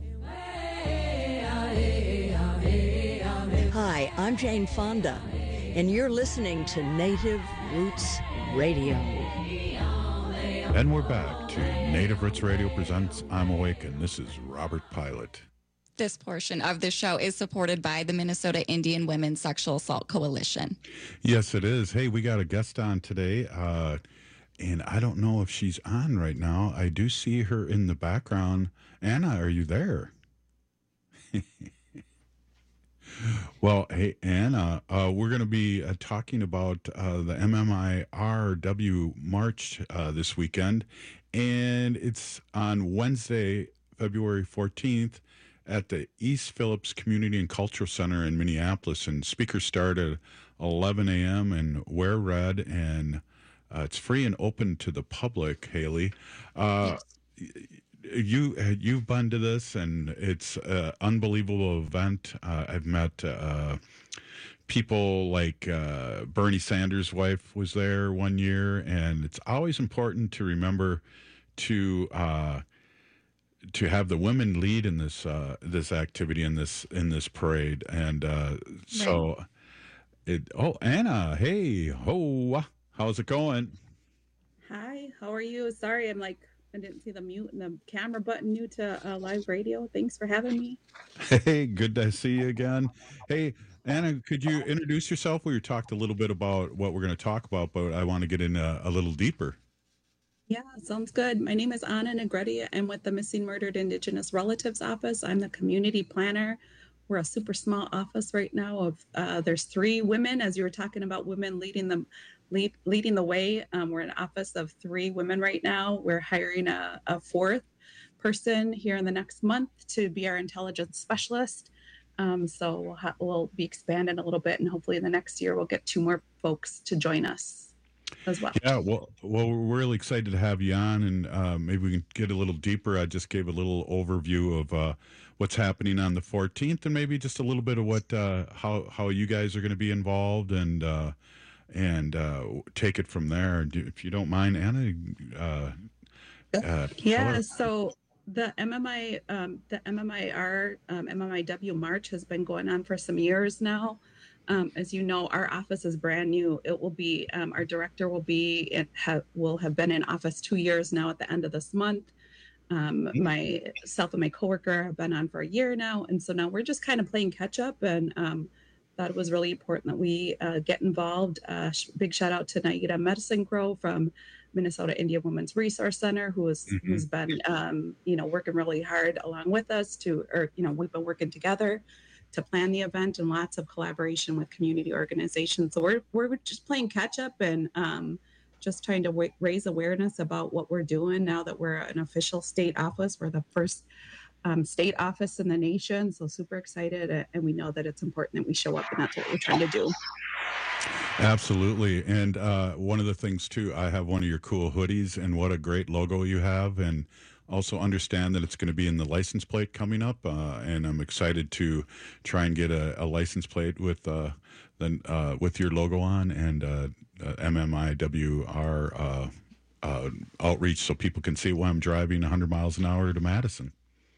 Hi, I'm Jane Fonda, and you're listening to Native Roots Radio. And we're back to Native Roots Radio presents I'm Awake, and this is Robert Pilot. This portion of the show is supported by the Minnesota Indian Women's Sexual Assault Coalition. Yes, it is. Hey, we got a guest on today, uh, and I don't know if she's on right now. I do see her in the background. Anna, are you there? Well, hey, Anna, uh, we're going to be uh, talking about uh, the M M I R W March uh, this weekend, and it's on Wednesday, February fourteenth, at the East Phillips Community and Cultural Center in Minneapolis, and speakers start at eleven a.m. and wear red, and uh, it's free and open to the public, Haley. Uh, yes. You you've been to this, and it's an unbelievable event. Uh, I've met uh, people like uh, Bernie Sanders' wife was there one year, and it's always important to remember to uh, to have the women lead in this uh, this activity in this in this parade. And uh, so, right. it. Oh, Anna, hey, ho, how's it going? Hi, how are you? Sorry, I'm like. I didn't see the mute and the camera button new to uh, live radio. Thanks for having me. Hey, good to see you again. Hey, Anna, could you introduce yourself? We talked a little bit about what we're going to talk about, but I want to get in a, a little deeper. Yeah, sounds good. My name is Anna Negretti. I'm with the Missing Murdered Indigenous Relatives Office. I'm the community planner. We're a super small office right now. Of uh, there's three women, as you were talking about women leading them. Lead, leading the way. Um, we're an office of three women right now. We're hiring a, a fourth person here in the next month to be our intelligence specialist. Um, so we'll, ha- we'll be expanding a little bit, and hopefully in the next year we'll get two more folks to join us as well. Yeah, well, well, we're really excited to have you on, and uh, maybe we can get a little deeper. I just gave a little overview of uh, what's happening on the fourteenth, and maybe just a little bit of what uh, how how you guys are going to be involved, and. Uh, and uh, take it from there. If you don't mind, Anna. Uh, uh, yeah, so the M M I, um, the M M I R, um, M M I W March has been going on for some years now. Um, as you know, our office is brand new. It will be, um, our director will be, it ha- will have been in office two years now at the end of this month. Um, myself and my coworker have been on for a year now. And so now we're just kind of playing catch up, and um, thought it was really important that we uh, get involved. Uh, sh- big shout out to Naida Medicine Grow from Minnesota Indian Women's Resource Center, who is, mm-hmm. who's been, um, you know, working really hard along with us to, or, you know, we've been working together to plan the event, and lots of collaboration with community organizations. So we're, we're just playing catch up, and um, just trying to w- raise awareness about what we're doing now that we're an official state office. We're the first Um, state office in the nation, so super excited, and we know that it's important that we show up, and that's what we're trying to do. Absolutely. And uh, one of the things too, I have one of your cool hoodies, and what a great logo you have, and also understand that it's going to be in the license plate coming up, uh, and I'm excited to try and get a, a license plate with uh, the, uh, with your logo on, and uh, uh, M M I W R uh, uh, outreach, so people can see why I'm driving one hundred miles an hour to Madison.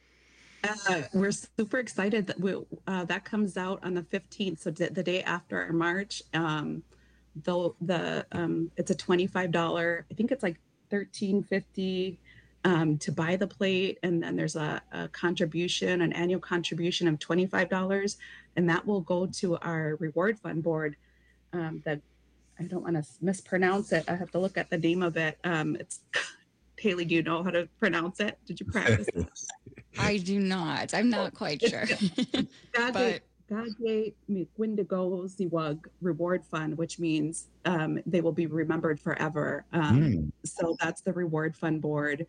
Uh, we're super excited that we, uh, that comes out on the fifteenth, so the, the day after our March. Um, though the um, it's a twenty-five dollars, I think it's like thirteen fifty um, to buy the plate, and then there's a, a contribution, an annual contribution of twenty-five dollars, and that will go to our reward fund board. Um, that I don't want to mispronounce it. I have to look at the name of it. Um, it's Haley, do you know how to pronounce it? Did you practice it? I do not. I'm not quite sure. But Gage Mikwindigo Ziwag Reward Fund, which means um, they will be remembered forever. Um, mm. So that's the Reward Fund board.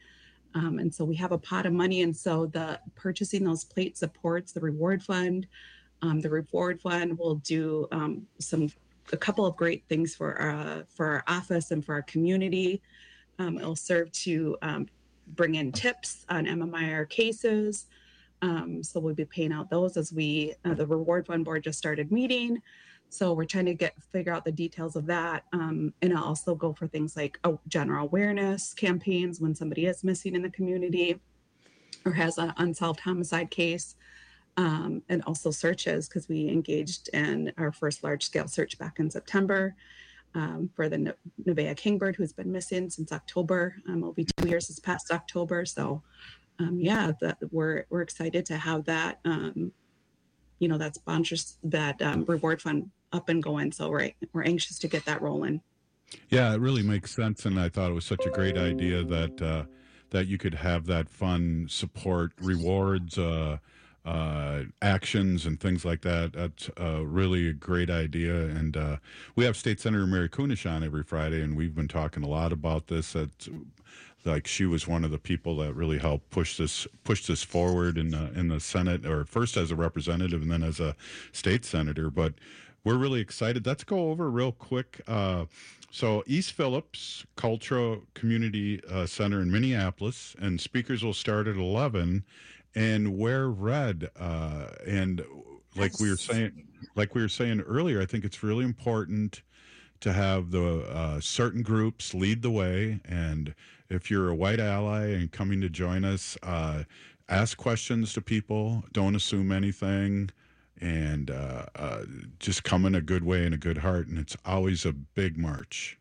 Um, and so we have a pot of money. And so the purchasing those plates supports the reward fund. Um, the reward fund will do um, some a couple of great things for uh, for our office and for our community. Um, it'll serve to um, bring in tips on M M I R cases. Um, so we'll be paying out those as we, uh, the reward fund board just started meeting. So we're trying to get, figure out the details of that. Um, and I'll also go for things like uh, general awareness campaigns when somebody is missing in the community or has an unsolved homicide case. Um, and also searches, because we engaged in our first large scale search back in September. Um, for the ne- Nevaeh Kingbird, who's been missing since October. Um, it'll be two years this past October. So, um, yeah, the, we're we're excited to have that, um, you know, that sponsors that um, reward fund up and going. So we're we're anxious to get that rolling. Yeah, it really makes sense, and I thought it was such a great idea that uh, that you could have that fund support rewards. Uh, uh actions and things like that. That's uh, really a great idea. And uh, we have State Senator Mary Kunesh on every Friday, and we've been talking a lot about this. That, like, she was one of the people that really helped push this push this forward in the, in the Senate, or first as a representative and then as a state senator. But we're really excited. Let's go over real quick. Uh, so East Phillips Cultural Community uh, Center in Minneapolis, and speakers will start at eleven. And wear red. Uh, and like we were saying, like we were saying earlier, I think it's really important to have the uh, certain groups lead the way. And if you're a white ally and coming to join us, uh, ask questions to people. Don't assume anything, and uh, uh, just come in a good way and a good heart. And it's always a big march.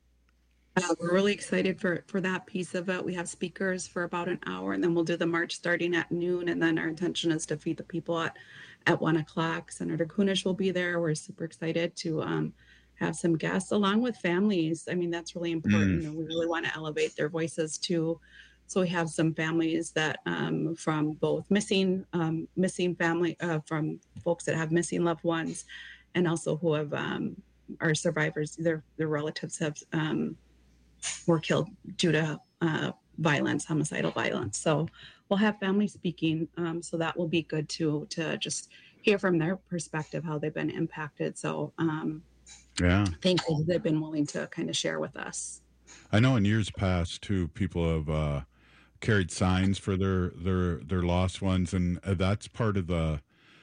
Uh, we're really excited for, for that piece of it. We have speakers for about an hour, and then we'll do the march starting at noon. And then our intention is to feed the people at, at one o'clock. Senator Kunesh will be there. We're super excited to um, have some guests along with families. I mean, that's really important. Mm. And we really want to elevate their voices too. So we have some families that um, from both missing, um, missing family, uh, from folks that have missing loved ones, and also who have um, are survivors. Their their relatives have um, were killed due to uh, violence, homicidal violence. So we'll have families speaking. Um, so that will be good to to just hear from their perspective how they've been impacted. So um, yeah, thank you. They've been willing to kind of share with us. I know in years past too, people have uh, carried signs for their their their lost ones, and that's part of the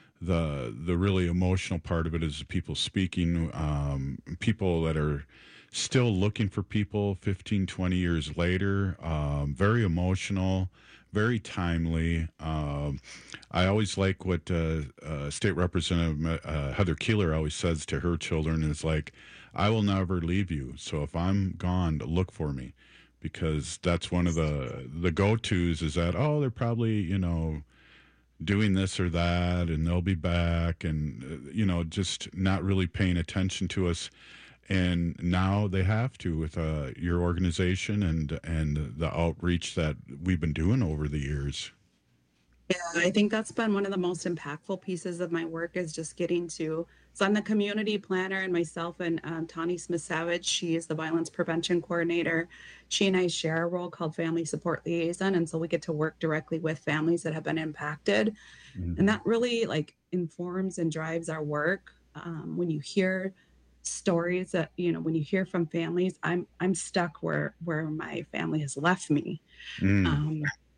the the really emotional part of it is people speaking, um, people that are still looking for people fifteen, twenty years later. Um, very emotional, very timely. Um, I always like what uh, uh, State Representative uh, Heather Keeler always says to her children is like, I will never leave you. So if I'm gone, look for me. Because that's one of the, the go-tos is that, oh, they're probably, you know, doing this or that, and they'll be back, and, uh, you know, just not really paying attention to us. And now they have to with uh, your organization and and the outreach that we've been doing over the years. Yeah, I think that's been one of the most impactful pieces of my work is just getting to, so I'm the community planner, and myself and um, Tawny Smith-Savage, she is the violence prevention coordinator. She and I share a role called family support liaison. And so we get to work directly with families that have been impacted. Mm-hmm. And that really like informs and drives our work. Um, when you hear stories that, you know, when you hear from families, I'm, I'm stuck where, where my family has left me. Mm. Um,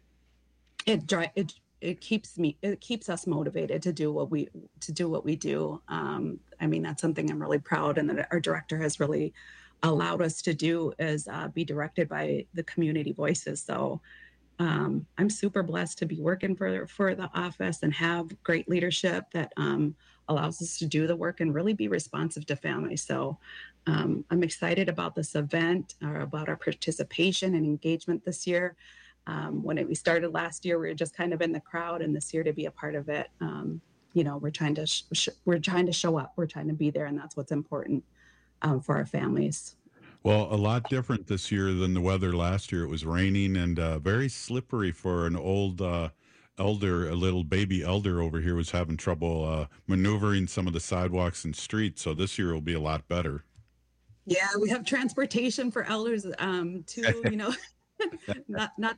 it, it, it keeps me, it keeps us motivated to do what we, to do what we do. Um, I mean, that's something I'm really proud, and that our director has really allowed us to do is uh, be directed by the community voices. So um, I'm super blessed to be working for, for the office and have great leadership that um, allows us to do the work and really be responsive to families. So um, I'm excited about this event, or about our participation and engagement this year. Um, when it, we started last year, we were just kind of in the crowd, and this year to be a part of it, um, you know, we're trying to sh- sh- we're trying to show up, we're trying to be there, and that's what's important um, for our families. Well, a lot different this year than the weather last year. It was raining and uh, very slippery for an old uh, elder, a little baby elder over here was having trouble uh, maneuvering some of the sidewalks and streets. So this year will be a lot better. Yeah, we have transportation for elders um, too, you know. not not that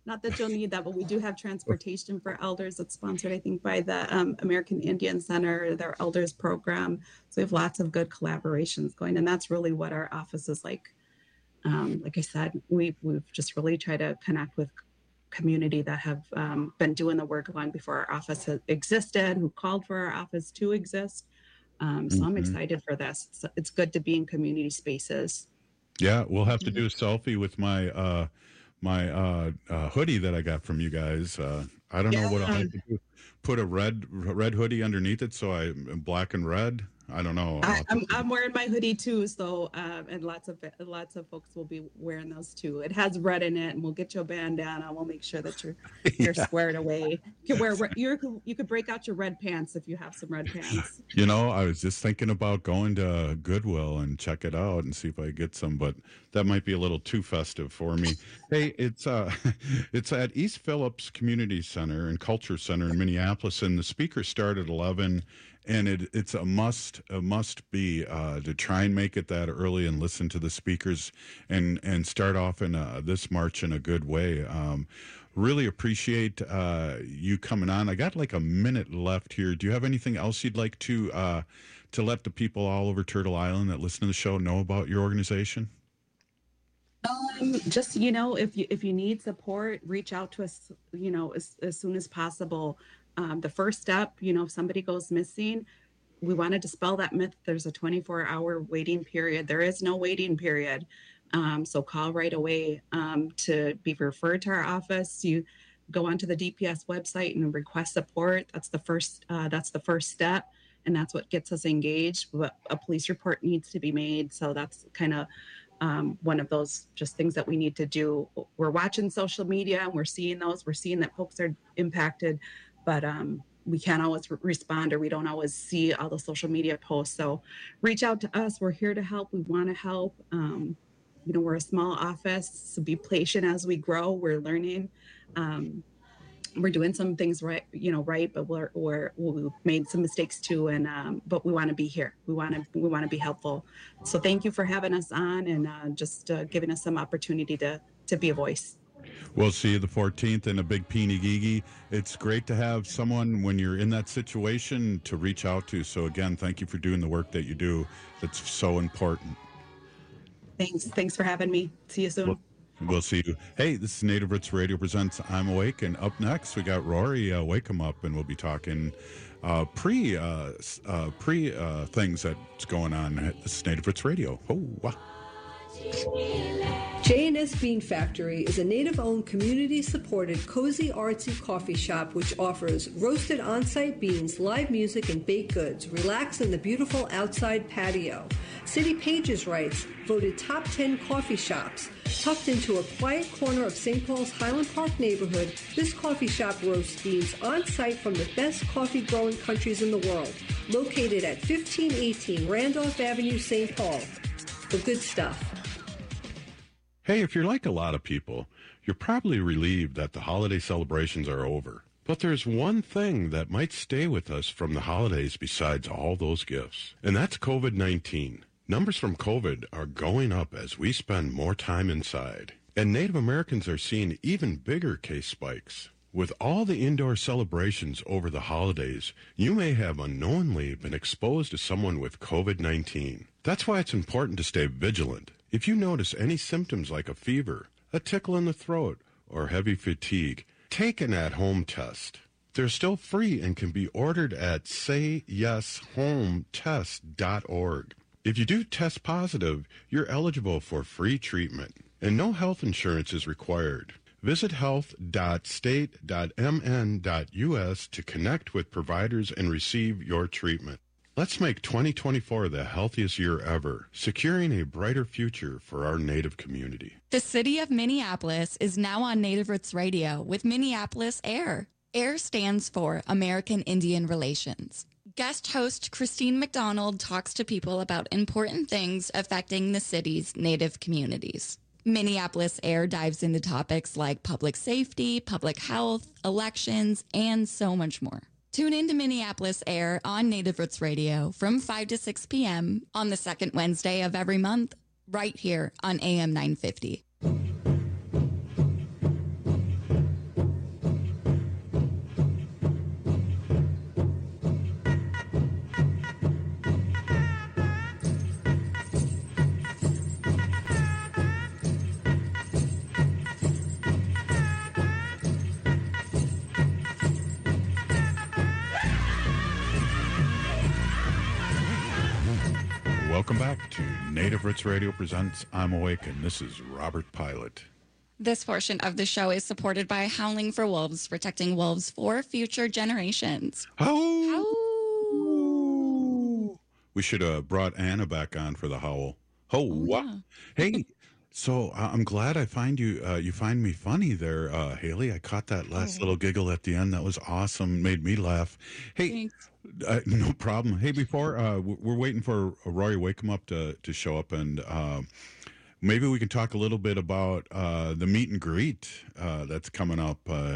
not that you'll need that, but we do have transportation for elders that's sponsored, I think, by the um, American Indian Center, their elders program. So we have lots of good collaborations going, and that's really what our office is like. Um, like I said, we've, we've just really tried to connect with community that have um, been doing the work long before our office has existed, who called for our office to exist. Um, so mm-hmm. I'm excited for this. So it's good to be in community spaces. Yeah, we'll have to do a selfie with my uh, my uh, uh, hoodie that I got from you guys. Uh, I don't yeah. know what I'll have to do. Put a red red hoodie underneath it, so I black and red. I don't know. I, I'm I'm wearing my hoodie too, so um, and lots of lots of folks will be wearing those too. It has red in it, and we'll get you a bandana. We'll make sure that you're you're yeah. squared away. You can wear you you could break out your red pants if you have some red pants. You know, I was just thinking about going to Goodwill and check it out and see if I get some, but that might be a little too festive for me. Hey, it's uh, it's at East Phillips Community Center and Culture Center in Minneapolis, and the speakers start at eleven. And it, it's a must, a must be uh, to try and make it that early and listen to the speakers and, and start off in a, this march in a good way. Um, really appreciate uh, you coming on. I got like a minute left here. Do you have anything else you'd like to uh, to let the people all over Turtle Island that listen to the show know about your organization? Um, just, you know, if you if you need support, reach out to us, you know, as, as soon as possible. Um, the first step, you know, if somebody goes missing, we want to dispel that myth. There's a twenty-four hour waiting period. There is no waiting period. Um, so call right away um, to be referred to our office. You go onto the D P S website and request support. That's the first, uh, that's the first step. And that's what gets us engaged. But a police report needs to be made. So that's kind of um, one of those just things that we need to do. We're watching social media and we're seeing those. We're seeing that folks are impacted. But um, we can't always re- respond or we don't always see all the social media posts. So reach out to us. We're here to help. We want to help. Um, you know, we're a small office, so be patient as we grow. We're learning. Um, we're doing some things right, you know, right, but we're, we're we've made some mistakes too. And um, but we want to be here. We want to we want to be helpful. So thank you for having us on and uh, just uh, giving us some opportunity to to be a voice. We'll see you the fourteenth in a big Peeny Gigi. It's great to have someone when you're in that situation to reach out to. So again, thank you for doing the work that you do. That's so important. Thanks. Thanks for having me. See you soon. We'll, we'll see you. Hey, this is Native Roots Radio presents I'm Awake. And up next, we got Rory uh, Wake 'em Up, and we'll be talking uh, pre uh, uh, pre uh, things that's going on at this Native Roots Radio. Oh, wow. J and S Bean Factory is a native-owned, community-supported, cozy, artsy coffee shop which offers roasted on-site beans, live music, and baked goods. Relax in the beautiful outside patio. City Pages writes, voted top ten coffee shops. Tucked into a quiet corner of Saint Paul's Highland Park neighborhood, this coffee shop roasts beans on-site from the best coffee-growing countries in the world. Located at fifteen eighteen Randolph Avenue, Saint Paul. The good stuff. Hey, if you're like a lot of people, you're probably relieved that the holiday celebrations are over. But there's one thing that might stay with us from the holidays besides all those gifts, and that's COVID nineteen. Numbers from COVID are going up as we spend more time inside, and Native Americans are seeing even bigger case spikes. With all the indoor celebrations over the holidays, you may have unknowingly been exposed to someone with COVID nineteen. That's why it's important to stay vigilant. If you notice any symptoms like a fever, a tickle in the throat, or heavy fatigue, take an at-home test. They're still free and can be ordered at say yes home test dot org. If you do test positive, you're eligible for free treatment, and no health insurance is required. Visit health dot state dot m n dot u s to connect with providers and receive your treatment. Let's make twenty twenty-four the healthiest year ever, securing a brighter future for our Native community. The city of Minneapolis is now on Native Roots Radio with Minneapolis AIR. AIR stands for American Indian Relations. Guest host Christine McDonald talks to people about important things affecting the city's Native communities. Minneapolis AIR dives into topics like public safety, public health, elections, and so much more. Tune in to Minneapolis AIR on Native Roots Radio from five to six p.m. on the second Wednesday of every month, right here on A M nine fifty. Welcome back to Native Roots Radio presents I'm Awake, and this is Robert Pilot. This portion of the show is supported by Howling for Wolves, protecting wolves for future generations. Howl! We should have brought Anna back on for the howl. Oh, oh wow. Yeah. Hey, so uh, I'm glad I find you, uh, you find me funny there, uh, Haley. I caught that last oh. little giggle at the end. That was awesome. Made me laugh. Hey, uh, no problem. Hey, before, uh, we're waiting for Rory Wakeham up to, to show up, and uh, maybe we can talk a little bit about uh, the meet and greet uh, that's coming up. Uh,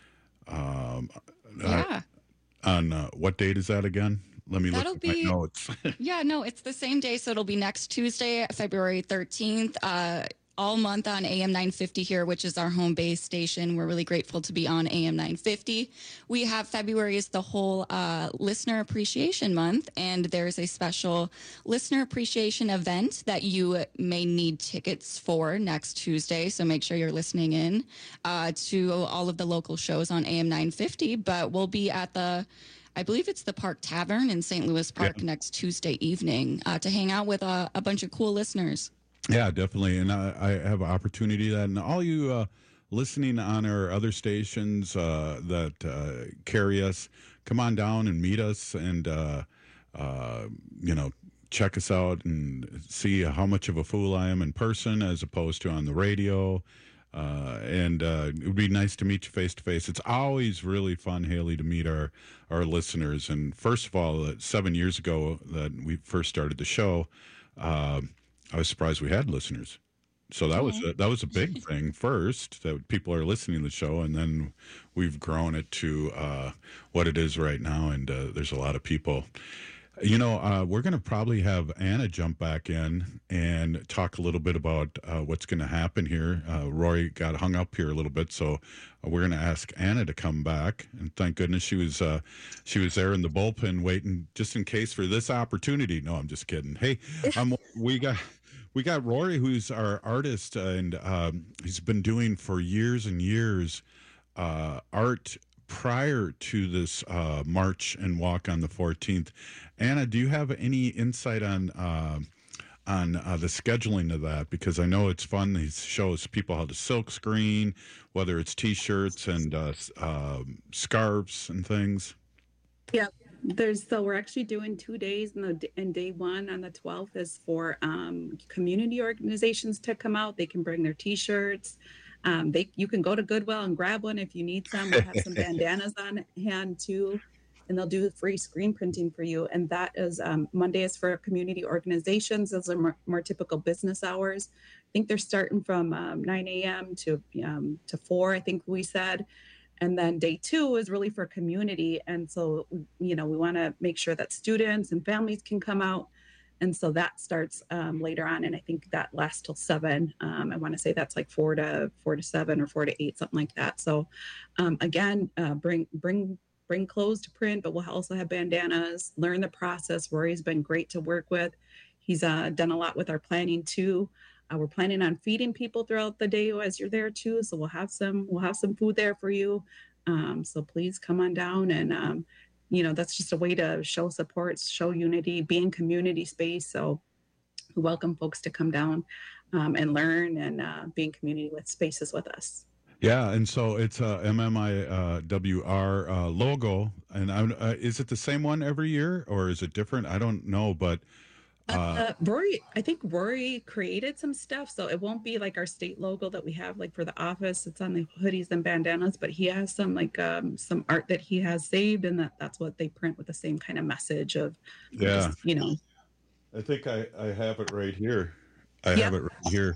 um, yeah. Uh, on uh, what date is that again? Let me That'll look at be, my notes. yeah, no, it's the same day. So it'll be next Tuesday, February thirteenth, uh, all month on A M nine fifty here, which is our home base station. We're really grateful to be on A M nine fifty. We have February is the whole uh, Listener Appreciation Month, and there's a special Listener Appreciation event that you may need tickets for next Tuesday. So make sure you're listening in uh, to all of the local shows on A M nine fifty. But we'll be at the I believe it's the Park Tavern in Saint Louis Park yeah. next Tuesday evening uh, to hang out with a, a bunch of cool listeners. Yeah, definitely. And I, I have an opportunity that, and all you uh, listening on our other stations uh, that uh, carry us, come on down and meet us and, uh, uh, you know, check us out and see how much of a fool I am in person as opposed to on the radio. Uh, and uh, it would be nice to meet you face to face. It's always really fun, Haley, to meet our, our listeners. And first of all, uh, seven years ago that we first started the show, uh, I was surprised we had listeners. So that was a, that was a big thing first, that people are listening to the show, and then we've grown it to uh, what it is right now. And uh, there's a lot of people. You know, uh, we're going to probably have Anna jump back in and talk a little bit about uh, what's going to happen here. Uh, Rory got hung up here a little bit, so uh, we're going to ask Anna to come back. And thank goodness she was uh, she was there in the bullpen waiting just in case for this opportunity. No, I'm just kidding. Hey, um, we got we got Rory, who's our artist, and um, he's been doing for years and years uh, art prior to this uh, march and walk on the fourteenth. Anna, do you have any insight on uh, on uh, the scheduling of that? Because I know it's fun. He shows people how to silk screen, whether it's T-shirts and uh, uh, scarves and things. Yeah, there's so we're actually doing two days, and, the, and day one on the twelfth is for um, community organizations to come out. They can bring their T-shirts. Um, they you can go to Goodwill and grab one if you need some. We'll have some bandanas on hand too, and they'll do free screen printing for you. And that is um, Monday is for community organizations. Those are more, more typical business hours. I think they're starting from um, nine a.m. to um, to four. I think we said. And then day two is really for community. And so, you know, we want to make sure that students and families can come out. And so that starts um, later on. And I think that lasts till seven. Um, I want to say that's like four to four to seven or four to eight, something like that. So um, again, uh, bring, bring, bring clothes to print, but we'll also have bandanas, learn the process. Rory's been great to work with. He's uh, done a lot with our planning too. Uh, we're planning on feeding people throughout the day as you're there too. So we'll have some, we'll have some food there for you. Um, so please come on down, and um, you know, that's just a way to show support, show unity, be in community space. So we welcome folks to come down um, and learn and uh, be in community with spaces with us. Yeah, and so it's a M M I W R uh, logo, and I'm, uh, is it the same one every year or is it different? I don't know, but Uh, uh, Rory, I think Rory created some stuff, so it won't be like our state logo that we have like for the office. It's on the hoodies and bandanas, but he has some like um, some art that he has saved, and that that's what they print with the same kind of message of, yeah, just, you know. I think I, I have it right here. I Yep. have it right here.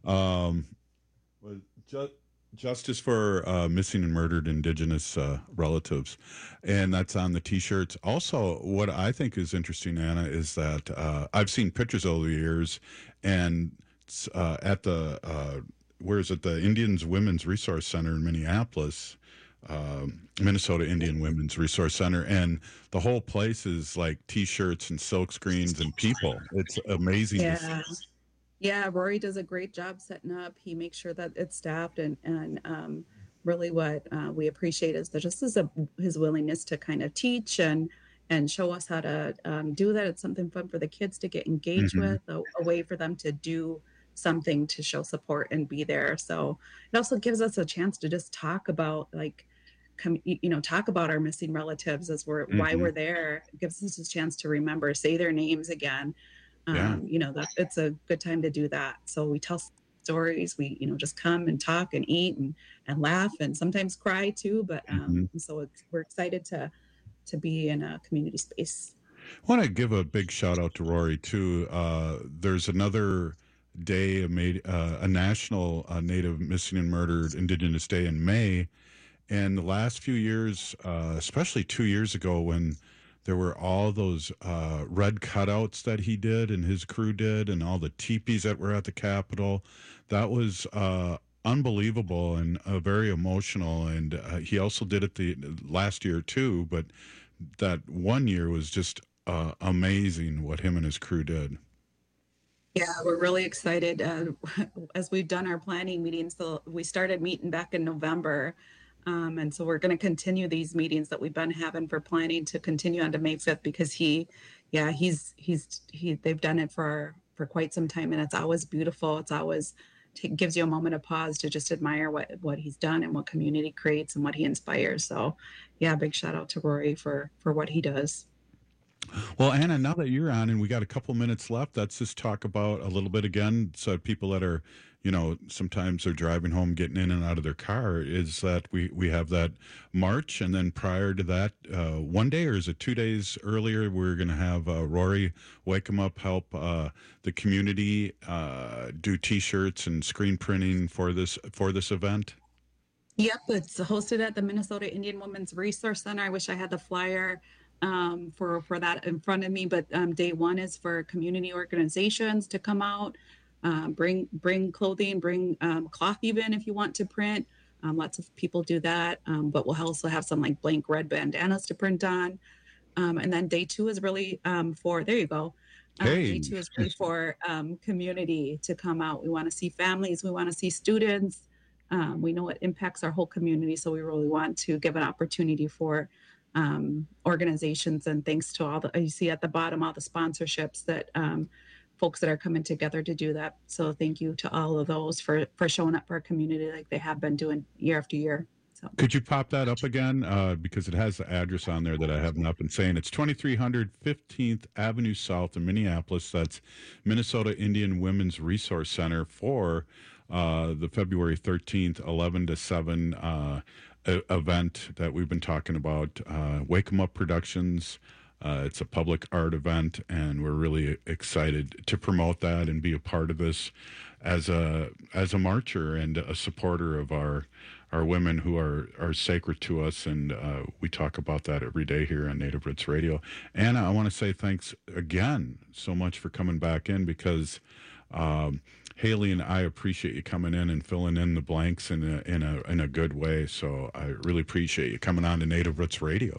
Um, well, just. Justice for uh, missing and murdered Indigenous uh, relatives, and that's on the T-shirts. Also, what I think is interesting, Anna, is that uh, I've seen pictures over the years, and uh, at the uh, where is it? The Indians Women's Resource Center in Minneapolis, uh, Minnesota Indian Women's Resource Center, and the whole place is like T-shirts and silk screens and people. It's amazing. Yeah. To see. Yeah, Rory does a great job setting up. He makes sure that it's staffed, and and um, really what uh, we appreciate is that just is a, his willingness to kind of teach and and show us how to um, do that. It's something fun for the kids to get engaged Mhm. with, a, a way for them to do something to show support and be there. So it also gives us a chance to just talk about like, com- y- you know, talk about our missing relatives as we're why Mhm. we're there. It gives us a chance to remember, say their names again. Um, Yeah. You know, that it's a good time to do that. So we tell stories. We, you know, just come and talk and eat and and laugh and sometimes cry too. But um, so it's, we're excited to to be in a community space. I want to give a big shout out to Rory too. Uh, there's another day, a, made, uh, a national uh, Native Missing and Murdered Indigenous Day in May. And the last few years, uh, especially two years ago, when there were all those uh, red cutouts that he did and his crew did, and all the teepees that were at the Capitol, that was uh, unbelievable and uh, very emotional. And uh, he also did it the last year too, but that one year was just uh, amazing what him and his crew did. Yeah, we're really excited. Uh, as we've done our planning meetings, so we started meeting back in November. Um, and so we're going to continue these meetings that we've been having for planning to continue on to May fifth, because he, yeah, he's, he's, he, they've done it for, for quite some time, and it's always beautiful. It's always t- gives you a moment of pause to just admire what, what he's done and what community creates and what he inspires. So yeah, big shout out to Rory for, for what he does. Well, Anna, now that you're on and we got a couple minutes left, let's just talk about a little bit again. So people that are, you know, sometimes they're driving home, getting in and out of their car, is that we, we have that march. And then prior to that, uh, one day, or is it two days earlier, we're going to have uh, Rory Wake 'em Up help uh, the community uh, do T-shirts and screen printing for this for this event? Yep, it's hosted at the Minnesota Indian Women's Resource Center. I wish I had the flyer um, for, for that in front of me, but um, day one is for community organizations to come out, um, bring bring clothing, bring um, cloth even if you want to print. Um, lots of people do that, um, but we'll also have some like blank red bandanas to print on. Um, and then day two is really um, for, there you go. Um, Hey. Day two is really for um, community to come out. We want to see families. We want to see students. Um, we know it impacts our whole community, so we really want to give an opportunity for um, organizations. And thanks to all the, you see at the bottom, all the sponsorships that um, folks that are coming together to do that. So thank you to all of those for, for showing up for our community like they have been doing year after year. So Could you pop that up again? Uh, because it has the address on there that I have not been saying. It's twenty-three hundred fifteenth Avenue South in Minneapolis. That's Minnesota Indian Women's Resource Center for uh, the February thirteenth, eleven to seven uh, e- event that we've been talking about. Uh, Wake 'em Up Productions. Uh, it's a public art event, and we're really excited to promote that and be a part of this as a as a marcher and a supporter of our our women who are are sacred to us. And uh, we talk about that every day here on Native Roots Radio. Anna, I want to say thanks again so much for coming back in, because um, Haley and I appreciate you coming in and filling in the blanks in a in a in a good way. So I really appreciate you coming on to Native Roots Radio.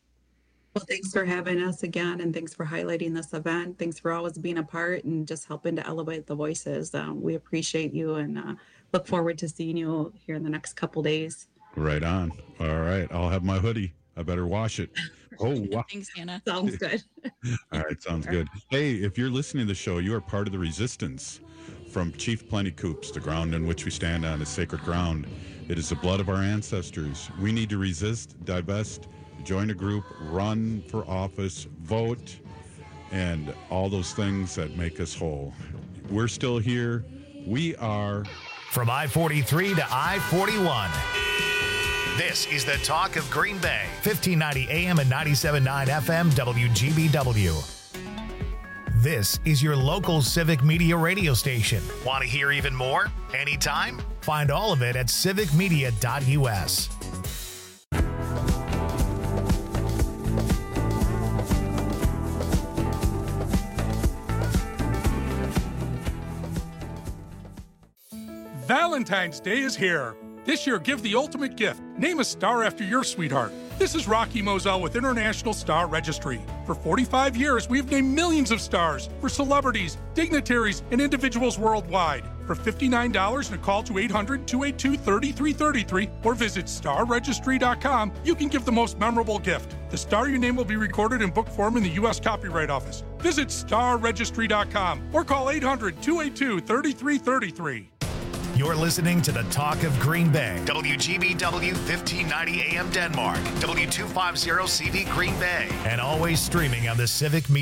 Well, thanks for having us again, and thanks for highlighting this event. Thanks for always being a part and just helping to elevate the voices. Um, we appreciate you, and uh, look forward to seeing you here in the next couple days. Right on. All right. I'll have my hoodie. I better wash it. Oh, wow. Thanks, Anna. Sounds good. All right. Sounds good. Hey, if you're listening to the show, you are part of the resistance. From Chief Plenty Coops, the ground on which we stand on is sacred ground. It is the blood of our ancestors. We need to resist, divest, join a group, run for office, vote, and all those things that make us whole. We're still here. We are. From I forty-three to I forty-one. This is the talk of Green Bay, fifteen ninety A M and ninety-seven point nine F M W G B W. This is your local civic media radio station. Want to hear even more? Anytime? Find all of it at civic media dot U S. Valentine's Day is here. This year, give the ultimate gift. Name a star after your sweetheart. This is Rocky Moselle with International Star Registry. For forty-five years, we've named millions of stars for celebrities, dignitaries, and individuals worldwide. for fifty-nine dollars and a call to eight hundred, two eight two, three three three three or visit star registry dot com, you can give the most memorable gift. The star your name will be recorded in book form in the U S Copyright Office. Visit star registry dot com or call eight hundred, two eight two, three three three three. You're listening to the Talk of Green Bay. W G B W fifteen ninety A M Denmark. W two fifty C V Green Bay. And always streaming on the Civic Media.